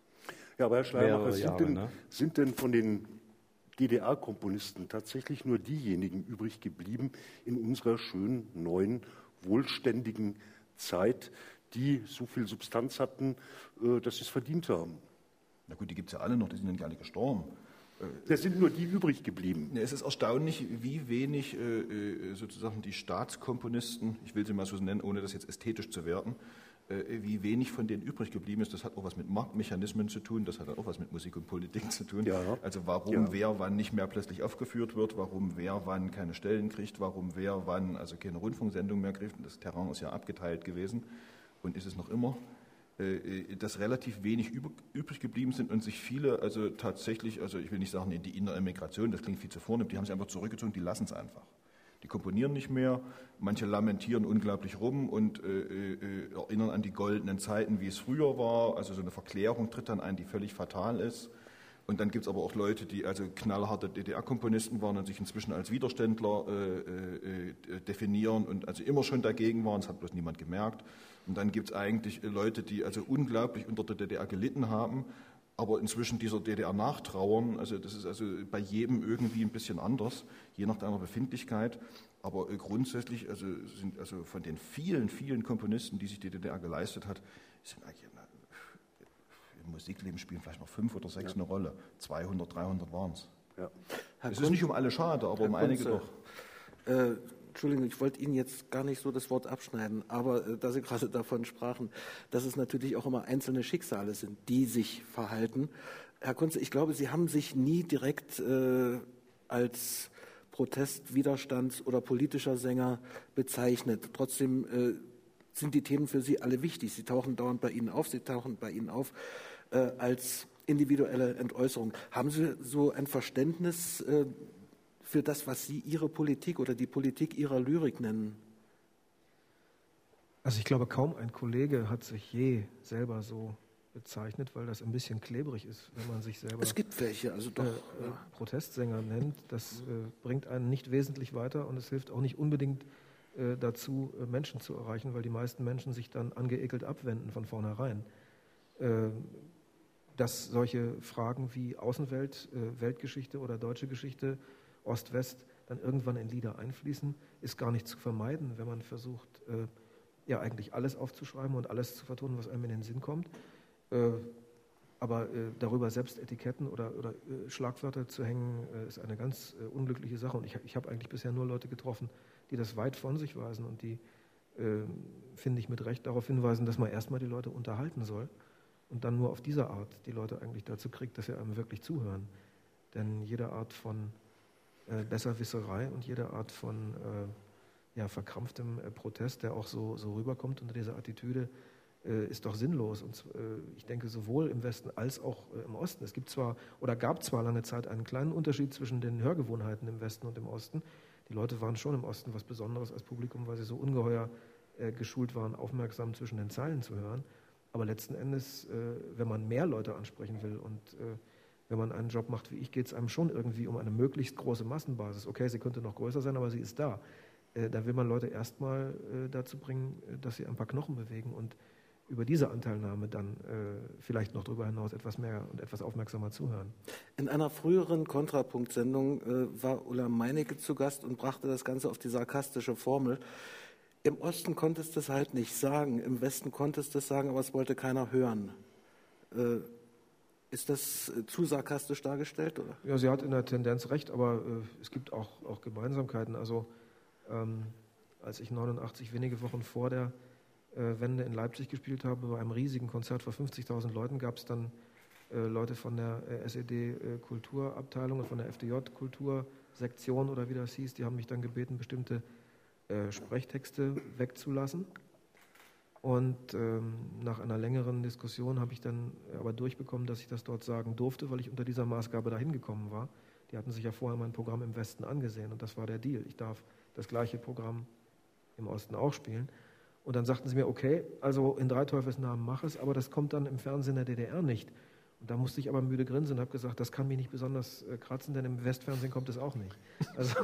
Ja, aber Herr Schleiermacher, sind, Jahre, denn, ne? sind denn von den D D R-Komponisten tatsächlich nur diejenigen übrig geblieben in unserer schönen, neuen, wohlständigen Zeit, die so viel Substanz hatten, äh, dass sie es verdient haben? Na gut, die gibt es ja alle noch, die sind ja nicht alle gestorben. Das sind nur die übrig geblieben. Es ist erstaunlich, wie wenig äh, sozusagen die Staatskomponisten, ich will sie mal so nennen, ohne das jetzt ästhetisch zu werten, wie wenig von denen übrig geblieben ist. Das hat auch was mit Marktmechanismen zu tun, das hat auch was mit Musik und Politik zu tun. Ja. Also warum Ja. wer wann nicht mehr plötzlich aufgeführt wird, warum wer wann keine Stellen kriegt, warum wer wann also keine Rundfunksendung mehr kriegt. Das Terrain ist ja abgeteilt gewesen und ist es noch immer. Dass relativ wenig übrig geblieben sind und sich viele, also tatsächlich, also ich will nicht sagen in die innere Emigration, das klingt viel zu vornehm, die haben sich einfach zurückgezogen, die lassen es einfach. Die komponieren nicht mehr, manche lamentieren unglaublich rum und äh, äh, erinnern an die goldenen Zeiten, wie es früher war. Also so eine Verklärung tritt dann ein, die völlig fatal ist. Und dann gibt es aber auch Leute, die also knallharte D D R-Komponisten waren und sich inzwischen als Widerständler äh, äh, definieren und also immer schon dagegen waren, das hat bloß niemand gemerkt. Und dann gibt es eigentlich Leute, die also unglaublich unter der D D R gelitten haben, aber inzwischen dieser D D R nachtrauern. Also das ist also bei jedem irgendwie ein bisschen anders, je nach deiner Befindlichkeit. Aber grundsätzlich also sind also von den vielen, vielen Komponisten, die sich die D D R geleistet hat, sind eigentlich im Musikleben spielen vielleicht noch fünf oder sechs ja. eine Rolle. zweihundert, dreihundert waren es. Ja. Es ist nicht um alle schade, aber Herr um einige Kunze, doch. Äh, Entschuldigung, ich wollte Ihnen jetzt gar nicht so das Wort abschneiden, aber äh, da Sie gerade davon sprachen, dass es natürlich auch immer einzelne Schicksale sind, die sich verhalten. Herr Kunze, ich glaube, Sie haben sich nie direkt äh, als Protest-, Widerstands- oder politischer Sänger bezeichnet. Trotzdem äh, sind die Themen für Sie alle wichtig. Sie tauchen dauernd bei Ihnen auf, Sie tauchen bei Ihnen auf äh, als individuelle Entäußerung. Haben Sie so ein Verständnis äh, für das, was Sie Ihre Politik oder die Politik Ihrer Lyrik nennen? Also ich glaube, kaum ein Kollege hat sich je selber so bezeichnet, weil das ein bisschen klebrig ist, wenn man sich selber es gibt welche, also doch, äh, äh, ja. Protestsänger nennt. Das äh, bringt einen nicht wesentlich weiter und es hilft auch nicht unbedingt äh, dazu, äh, Menschen zu erreichen, weil die meisten Menschen sich dann angeekelt abwenden von vornherein. Äh, dass solche Fragen wie Außenwelt, äh, Weltgeschichte oder deutsche Geschichte, Ost-West, dann irgendwann in Lieder einfließen, ist gar nicht zu vermeiden, wenn man versucht, äh, ja eigentlich alles aufzuschreiben und alles zu vertonen, was einem in den Sinn kommt. Äh, aber äh, darüber selbst Etiketten oder, oder äh, Schlagwörter zu hängen, äh, ist eine ganz äh, unglückliche Sache. Und ich, ich habe eigentlich bisher nur Leute getroffen, die das weit von sich weisen und die, äh, finde ich, mit Recht darauf hinweisen, dass man erstmal die Leute unterhalten soll und dann nur auf diese Art die Leute eigentlich dazu kriegt, dass sie einem wirklich zuhören. Denn jede Art von äh, Besserwisserei und jede Art von äh, ja, verkrampftem äh, Protest, der auch so, so rüberkommt unter dieser Attitüde, äh, ist doch sinnlos. Und äh, ich denke, sowohl im Westen als auch äh, im Osten. Es gibt zwar oder gab zwar lange Zeit einen kleinen Unterschied zwischen den Hörgewohnheiten im Westen und im Osten. Die Leute waren schon im Osten was Besonderes als Publikum, weil sie so ungeheuer äh, geschult waren, aufmerksam zwischen den Zeilen zu hören. Aber letzten Endes, äh, wenn man mehr Leute ansprechen will und äh, wenn man einen Job macht wie ich, geht es einem schon irgendwie um eine möglichst große Massenbasis. Okay, sie könnte noch größer sein, aber sie ist da. Äh, da will man Leute erstmal äh, dazu bringen, dass sie ein paar Knochen bewegen und über diese Anteilnahme dann äh, vielleicht noch darüber hinaus etwas mehr und etwas aufmerksamer zuhören. In einer früheren Kontrapunkt-Sendung äh, war Ulla Meinecke zu Gast und brachte das Ganze auf die sarkastische Formel. Im Osten konntest du es halt nicht sagen, im Westen konntest du es sagen, aber es wollte keiner hören. Äh, ist das äh, zu sarkastisch dargestellt? Oder? Ja, sie hat in der Tendenz recht, aber äh, es gibt auch, auch Gemeinsamkeiten. Also ähm, als ich neunundachtzig, wenige Wochen vor der äh, Wende in Leipzig gespielt habe, bei einem riesigen Konzert vor fünfzigtausend Leuten, gab es dann äh, Leute von der äh, S E D-Kulturabteilung und von der F D J-Kultursektion oder wie das hieß, die haben mich dann gebeten, bestimmte Äh, Sprechtexte wegzulassen. Und ähm, nach einer längeren Diskussion habe ich dann aber durchbekommen, dass ich das dort sagen durfte, weil ich unter dieser Maßgabe dahin gekommen war. Die hatten sich ja vorher mein Programm im Westen angesehen und das war der Deal. Ich darf das gleiche Programm im Osten auch spielen. Und dann sagten sie mir, okay, also in drei Teufelsnamen mach es, aber das kommt dann im Fernsehen der D D R nicht. Und da musste ich aber müde grinsen und habe gesagt, das kann mich nicht besonders äh, kratzen, denn im Westfernsehen kommt es auch nicht. Also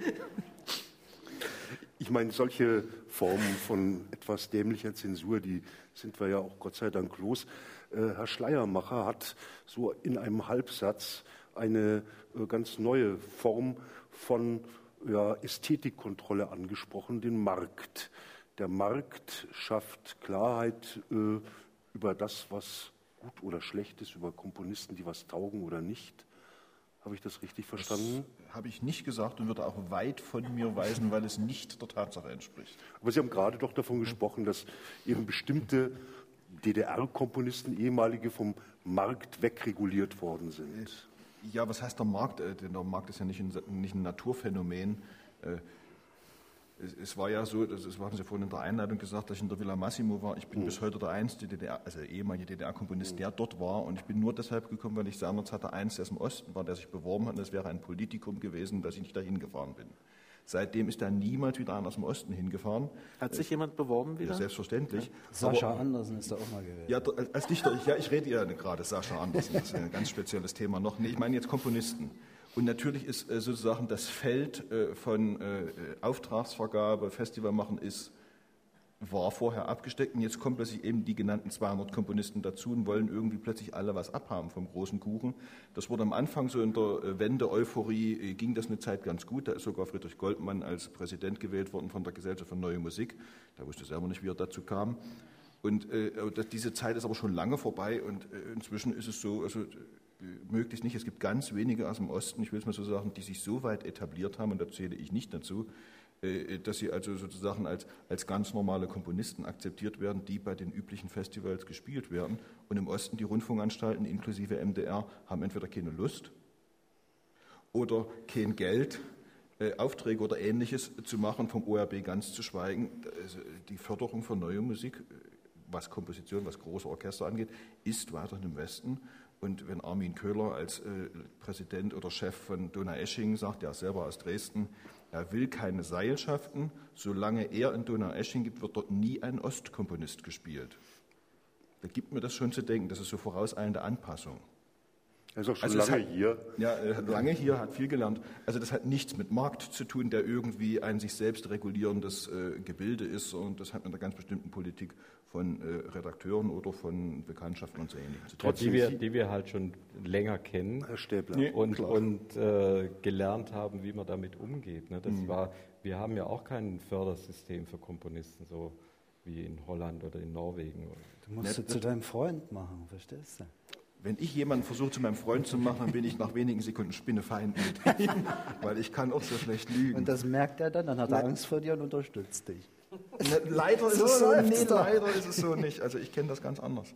Ich meine, solche Formen von etwas dämlicher Zensur, die sind wir ja auch Gott sei Dank los. Äh, Herr Schleiermacher hat so in einem Halbsatz eine äh, ganz neue Form von ja, Ästhetikkontrolle angesprochen, den Markt. Der Markt schafft Klarheit äh, über das, was gut oder schlecht ist, über Komponisten, die was taugen oder nicht. Habe ich das richtig verstanden? Das habe ich nicht gesagt und würde auch weit von mir weisen, weil es nicht der Tatsache entspricht. Aber Sie haben gerade doch davon gesprochen, dass eben bestimmte D D R-Komponisten, ehemalige, vom Markt wegreguliert worden sind. Ja, was heißt der Markt? Der Markt ist ja nicht ein, nicht ein Naturphänomen. Es war ja so, das haben Sie vorhin in der Einleitung gesagt, dass ich in der Villa Massimo war. Ich bin mhm. bis heute der einzige D D R, also ehemalige D D R-Komponist, mhm. der dort war. Und ich bin nur deshalb gekommen, weil ich seinerzeit der Einzige, der im Osten war, der sich beworben hat. Und das wäre ein Politikum gewesen, dass ich nicht dahin gefahren bin. Seitdem ist da niemals wieder einer aus dem Osten hingefahren. Hat sich jemand beworben wieder? Ja, selbstverständlich. Sascha Aber, Andersen ist da auch mal gewesen. Ja, als Dichter, ich, ja, ich rede ja gerade Sascha Andersen, das ist ein ganz spezielles Thema noch. Nee, ich meine jetzt Komponisten. Und natürlich ist äh, sozusagen das Feld äh, von äh, Auftragsvergabe, Festivalmachen ist, war vorher abgesteckt und jetzt kommen plötzlich eben die genannten zweihundert Komponisten dazu und wollen irgendwie plötzlich alle was abhaben vom großen Kuchen. Das wurde am Anfang so in der äh, Wende-Euphorie, äh, ging das eine Zeit ganz gut. Da ist sogar Friedrich Goldmann als Präsident gewählt worden von der Gesellschaft für Neue Musik. Da wusste selber nicht, wie er dazu kam. Und äh, diese Zeit ist aber schon lange vorbei und äh, inzwischen ist es so, also möglichst nicht. Es gibt ganz wenige aus dem Osten, ich will es mal so sagen, die sich so weit etabliert haben, und da zähle ich nicht dazu, dass sie also sozusagen als, als ganz normale Komponisten akzeptiert werden, die bei den üblichen Festivals gespielt werden. Und im Osten die Rundfunkanstalten inklusive M D R haben entweder keine Lust oder kein Geld, Aufträge oder Ähnliches zu machen, vom O R B ganz zu schweigen. Die Förderung von neuer Musik, was Komposition, was große Orchester angeht, ist weiterhin im Westen. Und wenn Armin Köhler als äh, Präsident oder Chef von Donaueschingen sagt, der ist selber aus Dresden, er will keine Seilschaften, solange er in Donaueschingen gibt, wird dort nie ein Ostkomponist gespielt. Da gibt mir das schon zu denken, das ist so vorauseilende Anpassung. Er ist auch schon also lange hat, hier. Ja, er hat lange hier, hat viel gelernt. Also das hat nichts mit Markt zu tun, der irgendwie ein sich selbst regulierendes äh, Gebilde ist, und das hat mit einer ganz bestimmten Politik von äh, Redakteuren oder von Bekanntschaften und so ähnlichem zu tun. Ja, die, wir, die wir halt schon länger kennen, Herr Stäbler, nee, und, und äh, gelernt haben, wie man damit umgeht. Ne? Das mhm. war, wir haben ja auch kein Fördersystem für Komponisten, so wie in Holland oder in Norwegen. Du musst es zu deinem Freund machen, verstehst du? Wenn ich jemanden versuche, zu meinem Freund zu machen, dann bin ich nach wenigen Sekunden Spinnefeind mit ihm, weil ich kann auch so schlecht lügen. Und das merkt er dann, dann hat er Angst vor dir und unterstützt dich. Ne, leider ist so es so, nee, leider ist es so nicht. Also ich kenne das ganz anders.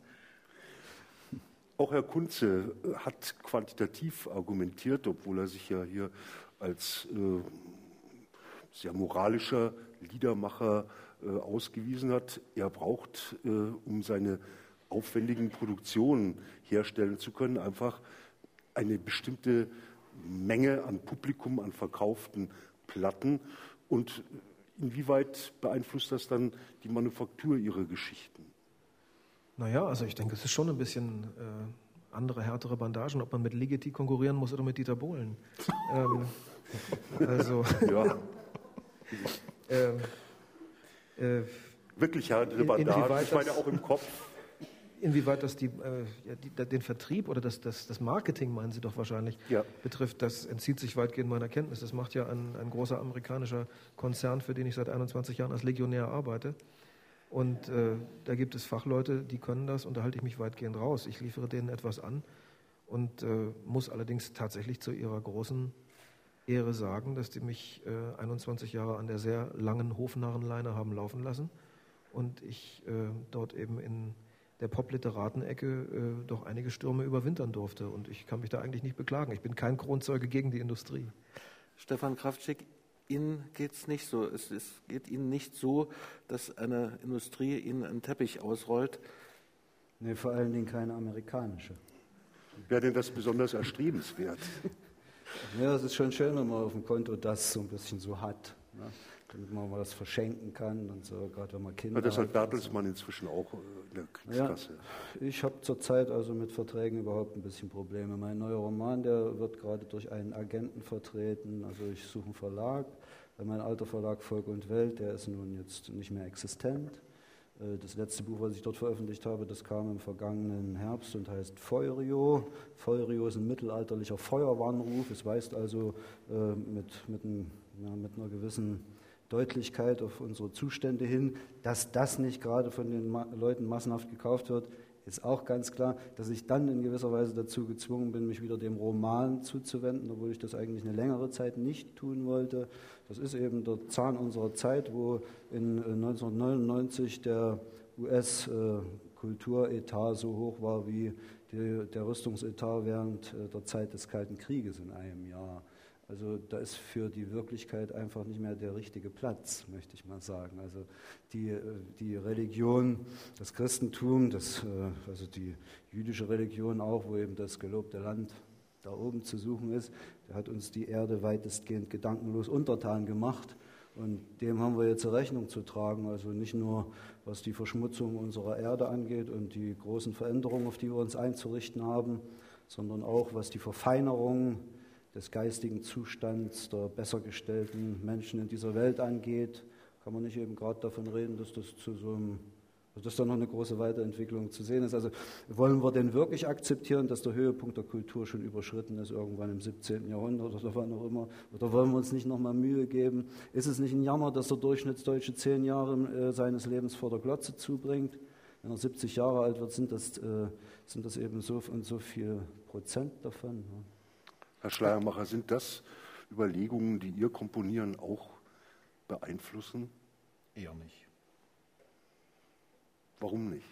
Auch Herr Kunze hat quantitativ argumentiert, obwohl er sich ja hier als äh, sehr moralischer Liedermacher äh, ausgewiesen hat. Er braucht, äh, um seine aufwendigen Produktionen herstellen zu können, einfach eine bestimmte Menge an Publikum, an verkauften Platten. Und inwieweit beeinflusst das dann die Manufaktur Ihrer Geschichten? Naja, also ich denke, es ist schon ein bisschen äh, andere, härtere Bandagen, ob man mit Ligeti konkurrieren muss oder mit Dieter Bohlen. ähm, also... Ja. ähm, äh, Wirklich härtere Bandagen, ich meine auch im Kopf. Inwieweit das die, äh, ja, die, den Vertrieb oder das, das, das Marketing, meinen Sie doch wahrscheinlich, ja. betrifft, das entzieht sich weitgehend meiner Kenntnis. Das macht ja ein, ein großer amerikanischer Konzern, für den ich seit einundzwanzig Jahren als Legionär arbeite. Und äh, da gibt es Fachleute, die können das, und da halte ich mich weitgehend raus. Ich liefere denen etwas an und äh, muss allerdings tatsächlich zu ihrer großen Ehre sagen, dass die mich äh, einundzwanzig Jahre an der sehr langen Hofnarrenleine haben laufen lassen und ich äh, dort eben in der Pop-Literaten-Ecke äh, doch einige Stürme überwintern durfte. Und ich kann mich da eigentlich nicht beklagen. Ich bin kein Kronzeuge gegen die Industrie. Stefan Kraftschick, Ihnen geht es nicht so. Es, es geht Ihnen nicht so, dass eine Industrie Ihnen einen Teppich ausrollt. Nee, vor allen Dingen keine amerikanische. Wäre denn das besonders erstrebenswert? Ja, es ist schon schön, wenn man auf dem Konto das so ein bisschen so hat. Ne? Damit man mal was verschenken kann und so, gerade wenn man Kinder hat. Das hat hat. Bertelsmann inzwischen auch in der Kriegskasse. Ja, ich habe zurzeit also mit Verträgen überhaupt ein bisschen Probleme. Mein neuer Roman, der wird gerade durch einen Agenten vertreten. Also ich suche einen Verlag. Mein alter Verlag Volk und Welt, der ist nun jetzt nicht mehr existent. Das letzte Buch, was ich dort veröffentlicht habe, das kam im vergangenen Herbst und heißt Feurio. Feurio ist ein mittelalterlicher Feuerwarnruf. Es weist also äh, mit, mit, ein, ja, mit einer gewissen Deutlichkeit auf unsere Zustände hin. Dass das nicht gerade von den Ma- Leuten massenhaft gekauft wird, ist auch ganz klar. Dass ich dann in gewisser Weise dazu gezwungen bin, mich wieder dem Roman zuzuwenden, obwohl ich das eigentlich eine längere Zeit nicht tun wollte. Das ist eben der Zahn unserer Zeit, wo in neunzehnhundertneunundneunzig der U S-Kulturetat so hoch war wie die, der Rüstungsetat während der Zeit des Kalten Krieges in einem Jahr. Also da ist für die Wirklichkeit einfach nicht mehr der richtige Platz, möchte ich mal sagen. Also die, die Religion, das Christentum, das, also die jüdische Religion auch, wo eben das gelobte Land da oben zu suchen ist, der hat uns die Erde weitestgehend gedankenlos untertan gemacht. Und dem haben wir jetzt Rechnung zu tragen, also nicht nur was die Verschmutzung unserer Erde angeht und die großen Veränderungen, auf die wir uns einzurichten haben, sondern auch was die Verfeinerung des geistigen Zustands der besser gestellten Menschen in dieser Welt angeht, kann man nicht eben gerade davon reden, dass das zu so einem, dass da noch eine große Weiterentwicklung zu sehen ist. Also wollen wir denn wirklich akzeptieren, dass der Höhepunkt der Kultur schon überschritten ist, irgendwann im siebzehnten Jahrhundert oder wann auch immer? Oder wollen wir uns nicht nochmal Mühe geben? Ist es nicht ein Jammer, dass der Durchschnittsdeutsche zehn Jahre äh, seines Lebens vor der Glotze zubringt? Wenn er siebzig Jahre alt wird, sind das, äh, sind das eben so und so viel Prozent davon. Ja. Herr Schleiermacher, sind das Überlegungen, die Ihr Komponieren auch beeinflussen? Eher nicht. Warum nicht?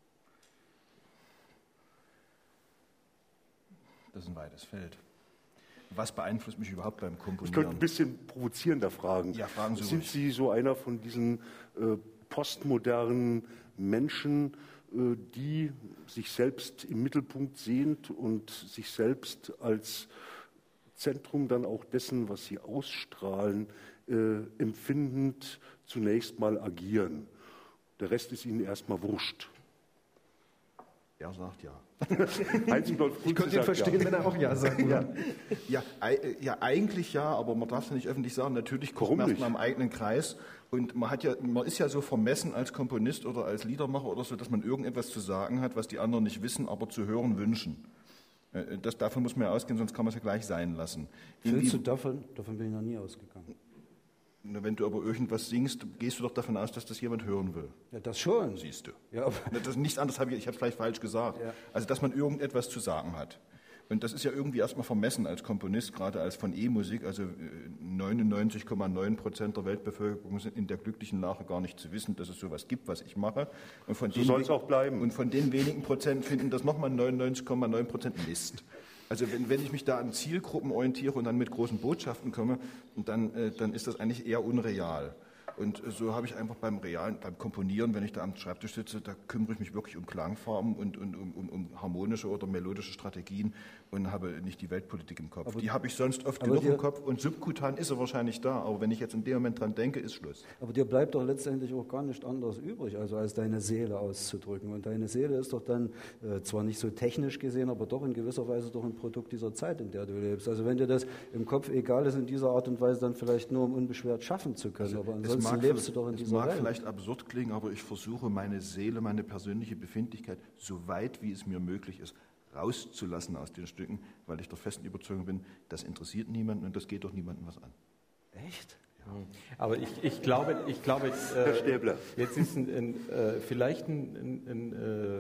Das ist ein weites Feld. Was beeinflusst mich überhaupt beim Komponieren? Ich könnte ein bisschen provozierender fragen. Ja, fragen Sie Sind ruhig. Sie so einer von diesen äh, postmodernen Menschen, äh, die sich selbst im Mittelpunkt sehen und sich selbst als Zentrum dann auch dessen, was sie ausstrahlen, äh, empfindend zunächst mal agieren? Der Rest ist ihnen erstmal wurscht. Er sagt ja. Heinz-Rudolf Ich könnte ihn verstehen, ja. wenn er auch ja sagt. Ja, ja, ei- ja, eigentlich ja, aber man darf es ja nicht öffentlich sagen. Natürlich kommt Warum man nicht? erstmal im eigenen Kreis. Und man, hat ja, man ist ja so vermessen als Komponist oder als Liedermacher oder so, dass man irgendetwas zu sagen hat, was die anderen nicht wissen, aber zu hören wünschen. Äh, Das, davon muss man ja ausgehen, sonst kann man es ja gleich sein lassen. Willst du davon? Davon bin ich noch nie ausgegangen. Na, wenn du aber irgendwas singst, gehst du doch davon aus, dass das jemand hören will. Ja, das schon. Siehst du. Ja, aber Na, das, nichts anderes habe ich, ich habe es vielleicht falsch gesagt. Ja. Also, dass man irgendetwas zu sagen hat. Und das ist ja irgendwie erstmal vermessen als Komponist, gerade als von E-Musik. Also neunundneunzig Komma neun Prozent der Weltbevölkerung sind in der glücklichen Lage, gar nicht zu wissen, dass es sowas gibt, was ich mache. Und von So den soll es we- auch bleiben. Und von den wenigen Prozent finden das nochmal neunundneunzig Komma neun Prozent Mist. Also wenn, wenn ich mich da an Zielgruppen orientiere und dann mit großen Botschaften komme, dann, äh, dann ist das eigentlich eher unreal. Und so habe ich einfach beim realen, beim Komponieren, wenn ich da am Schreibtisch sitze, da kümmere ich mich wirklich um Klangfarben und, und um, um, um harmonische oder melodische Strategien und habe nicht die Weltpolitik im Kopf. Aber- die habe ich sonst oft aber genug dir- im Kopf und subkutan ist er wahrscheinlich da. Aber wenn ich jetzt in dem Moment dran denke, ist Schluss. Aber dir bleibt doch letztendlich auch gar nicht anderes übrig, also als deine Seele auszudrücken. Und deine Seele ist doch dann äh, zwar nicht so technisch gesehen, aber doch in gewisser Weise doch ein Produkt dieser Zeit, in der du lebst. Also wenn dir das im Kopf egal ist, in dieser Art und Weise dann vielleicht nur, um unbeschwert schaffen zu können. aber Es ansonsten mag, lebst du doch in es dieser mag Welt. vielleicht absurd klingen, aber ich versuche meine Seele, meine persönliche Befindlichkeit, so weit wie es mir möglich ist, rauszulassen aus den Stücken, weil ich der festen Überzeugung bin, das interessiert niemanden und das geht doch niemandem was an. Echt? Aber ich, ich glaube, ich glaube Herr äh, Stäbler. jetzt ist ein, ein, äh, vielleicht ein, ein, ein äh,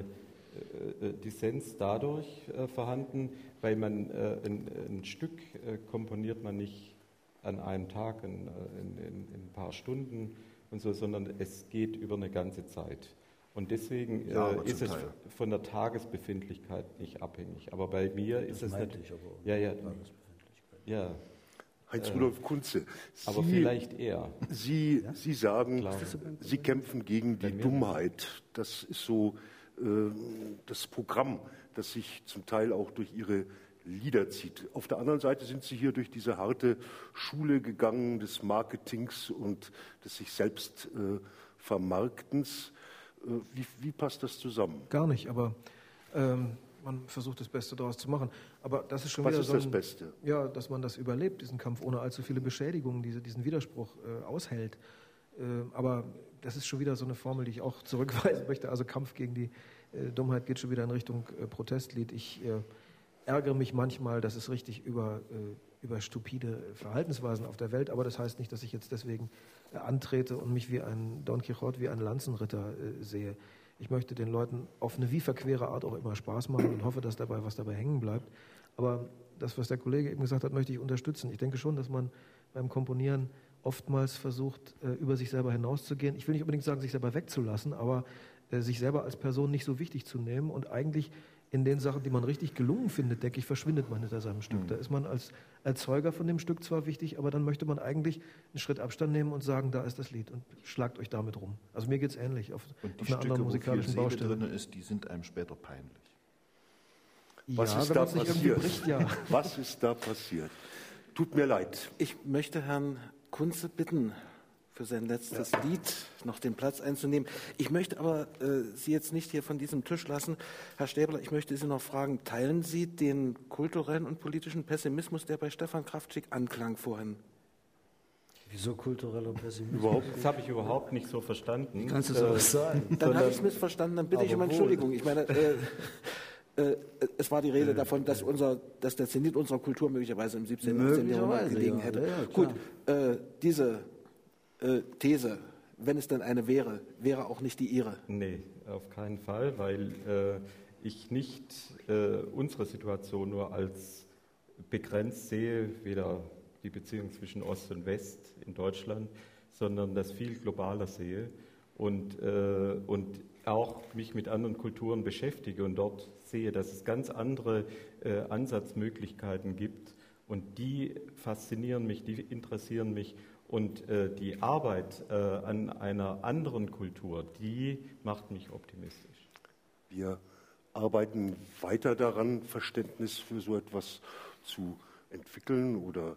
äh, Dissens dadurch äh, vorhanden, weil man äh, ein, ein Stück äh, komponiert man nicht an einem Tag, in, in, in, in ein paar Stunden und so, sondern es geht über eine ganze Zeit. Und deswegen Ja, aber äh, ist zum es Teil. von der Tagesbefindlichkeit nicht abhängig. Aber bei mir ist es meinte nicht. ich aber auch. Ja, ja, Tagesbefindlichkeit. ja. Heinz-Rudolf Kunze, Aber Sie, vielleicht eher. Sie, Sie sagen, Klar. Sie kämpfen gegen die Bei mir Dummheit. Das ist so äh, das Programm, das sich zum Teil auch durch Ihre Lieder zieht. Auf der anderen Seite sind Sie hier durch diese harte Schule gegangen des Marketings und des sich selbst äh, Vermarktens. Äh, wie, wie passt das zusammen? Gar nicht, aber ähm, man versucht das Beste daraus zu machen. Aber das ist schon Was wieder ist so das ein, Beste? Ja, dass man das überlebt, diesen Kampf, ohne allzu viele Beschädigungen, diese, diesen Widerspruch äh, aushält. Äh, aber das ist schon wieder so eine Formel, die ich auch zurückweisen möchte. Also Kampf gegen die äh, Dummheit geht schon wieder in Richtung äh, Protestlied. Ich äh, ärgere mich manchmal, dass es richtig über, äh, über stupide Verhaltensweisen auf der Welt, aber das heißt nicht, dass ich jetzt deswegen äh, antrete und mich wie ein Don Quixote, wie ein Lanzenritter äh, sehe. Ich möchte den Leuten auf eine wie verquere Art auch immer Spaß machen und hoffe, dass dabei was dabei hängen bleibt. Aber das, was der Kollege eben gesagt hat, möchte ich unterstützen. Ich denke schon, dass man beim Komponieren oftmals versucht, äh, über sich selber hinauszugehen. Ich will nicht unbedingt sagen, sich selber wegzulassen, aber äh, sich selber als Person nicht so wichtig zu nehmen und eigentlich in den Sachen, die man richtig gelungen findet, denke ich, verschwindet man hinter seinem Stück. Mhm. Da ist man als Erzeuger von dem Stück zwar wichtig, aber dann möchte man eigentlich einen Schritt Abstand nehmen und sagen, da ist das Lied und schlagt euch damit rum. Also mir geht es ähnlich auf, und die auf einer Stücke, anderen musikalischen wo viel Seele Baustelle. drin ist, die sind einem später peinlich. Was ja, ist wenn da man's nicht irgendwie passiert? bricht, ja. Was ist da passiert? Tut mir leid. Ich möchte Herrn Kunze bitten, für sein letztes ja. Lied noch den Platz einzunehmen. Ich möchte aber äh, Sie jetzt nicht hier von diesem Tisch lassen. Herr Stäbler, ich möchte Sie noch fragen, teilen Sie den kulturellen und politischen Pessimismus, der bei Stefan Kraftschick anklang vorhin? Wieso kultureller Pessimismus? Überhaupt, das habe ich überhaupt nicht so verstanden. Kannst du sowas äh, sagen? Dann habe ich es missverstanden, dann bitte ich um Entschuldigung. Ich meine, äh, äh, es war die Rede davon, dass, unser, dass der Zenit unserer Kultur möglicherweise im siebzehnten und achtzehnten Jahrhundert gelegen ja, hätte. Ja, Gut, äh, diese äh, These, wenn es denn eine wäre, wäre auch nicht die Ihre. Nee, auf keinen Fall, weil äh, ich nicht äh, unsere Situation nur als begrenzt sehe, weder die Beziehung zwischen Ost und West in Deutschland, sondern das viel globaler sehe und, äh, und auch mich mit anderen Kulturen beschäftige und dort sehe, dass es ganz andere äh, Ansatzmöglichkeiten gibt und die faszinieren mich, die interessieren mich und äh, die Arbeit äh, an einer anderen Kultur, die macht mich optimistisch. Wir arbeiten weiter daran, Verständnis für so etwas zu entwickeln oder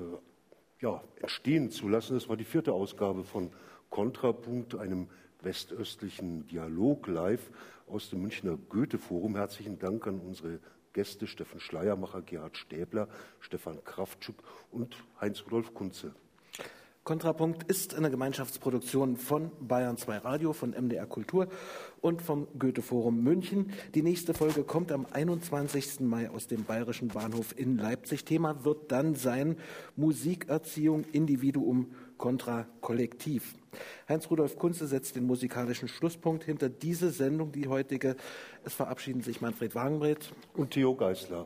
äh, ja, entstehen zu lassen. Das war die vierte Ausgabe von Kontrapunkt, einem westöstlichen Dialog live aus dem Münchner Goethe-Forum. Herzlichen Dank an unsere Gäste Steffen Schleiermacher, Gerhard Stäbler, Stefan Kraftschick und Heinz-Rudolf Kunze. Kontrapunkt ist eine Gemeinschaftsproduktion von Bayern zwei Radio, von M D R Kultur und vom Goethe-Forum München. Die nächste Folge kommt am einundzwanzigsten Mai aus dem Bayerischen Bahnhof in Leipzig. Thema wird dann sein Musikerziehung, Individuum kontra Kollektiv. Heinz-Rudolf Kunze setzt den musikalischen Schlusspunkt hinter diese Sendung, die heutige. Es verabschieden sich Manfred Wagenbreth und Theo Geisler.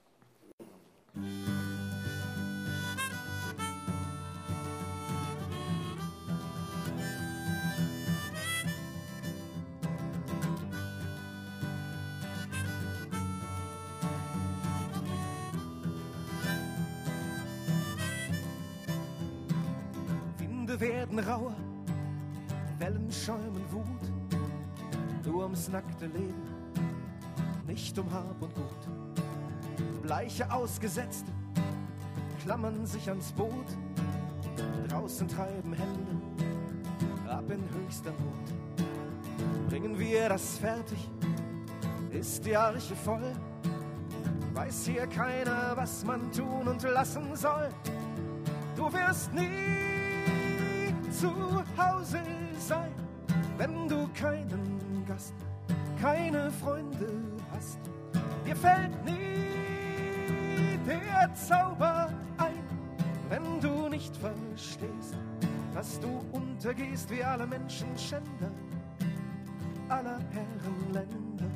Werden rauer, Wellen schäumen Wut, nur ums nackte Leben, nicht um Hab und Gut. Bleiche Ausgesetzte klammern sich ans Boot, draußen treiben Hände ab in höchster Not. Bringen wir das fertig, ist die Arche voll, weiß hier keiner, was man tun und lassen soll. Du wirst nie zu Hause sein, wenn du keinen Gast, keine Freunde hast. Dir fällt nie der Zauber ein, wenn du nicht verstehst, dass du untergehst wie alle Menschenschänder aller Herrenländer.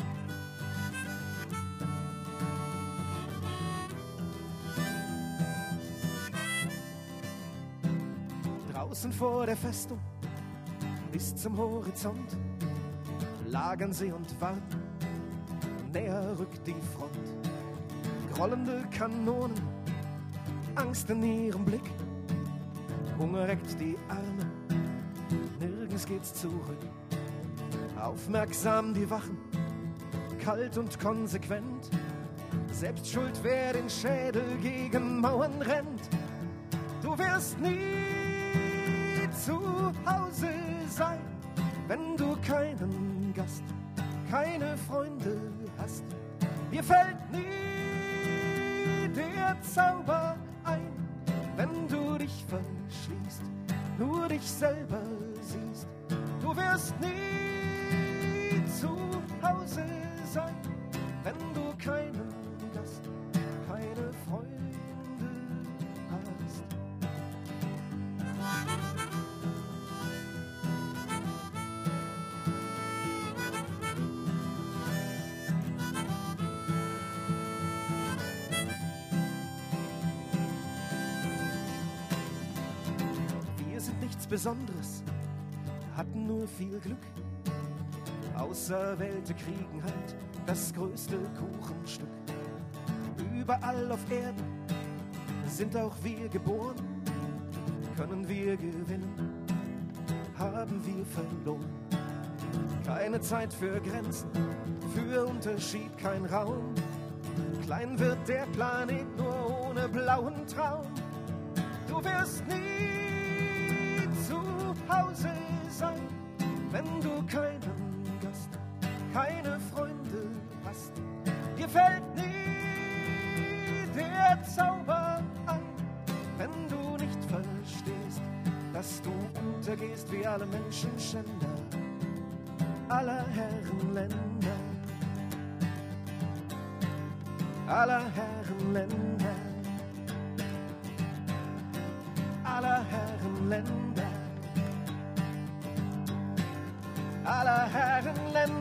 Draußen vor der Festung, bis zum Horizont, lagern sie und warten, näher rückt die Front. Grollende Kanonen, Angst in ihrem Blick, Hunger reckt die Arme, nirgends geht's zurück. Aufmerksam die Wachen, kalt und konsequent, selbst schuld, wer den Schädel gegen Mauern rennt. Du wirst nie zu Hause sein, wenn du keinen Gast, keine Freunde hast. Dir fällt nie der Zauber ein, wenn du dich verschließt, nur dich selber siehst. Du wirst nie zu Hause sein, wenn du keinen Gast, keine Freunde Besonderes, hatten nur viel Glück. Auserwählte kriegen halt das größte Kuchenstück. Überall auf Erden sind auch wir geboren. Können wir gewinnen, haben wir verloren. Keine Zeit für Grenzen, für Unterschied kein Raum. Klein wird der Planet nur ohne blauen Traum. Du wirst nie zu Hause sein, wenn du keinen Gast, keine Freunde hast. Dir fällt nie der Zauber ein, wenn du nicht verstehst, dass du untergehst wie alle Menschenschänder aller Herrenländer, aller Herrenländer, aller Herrenländer, aller Herrenländer.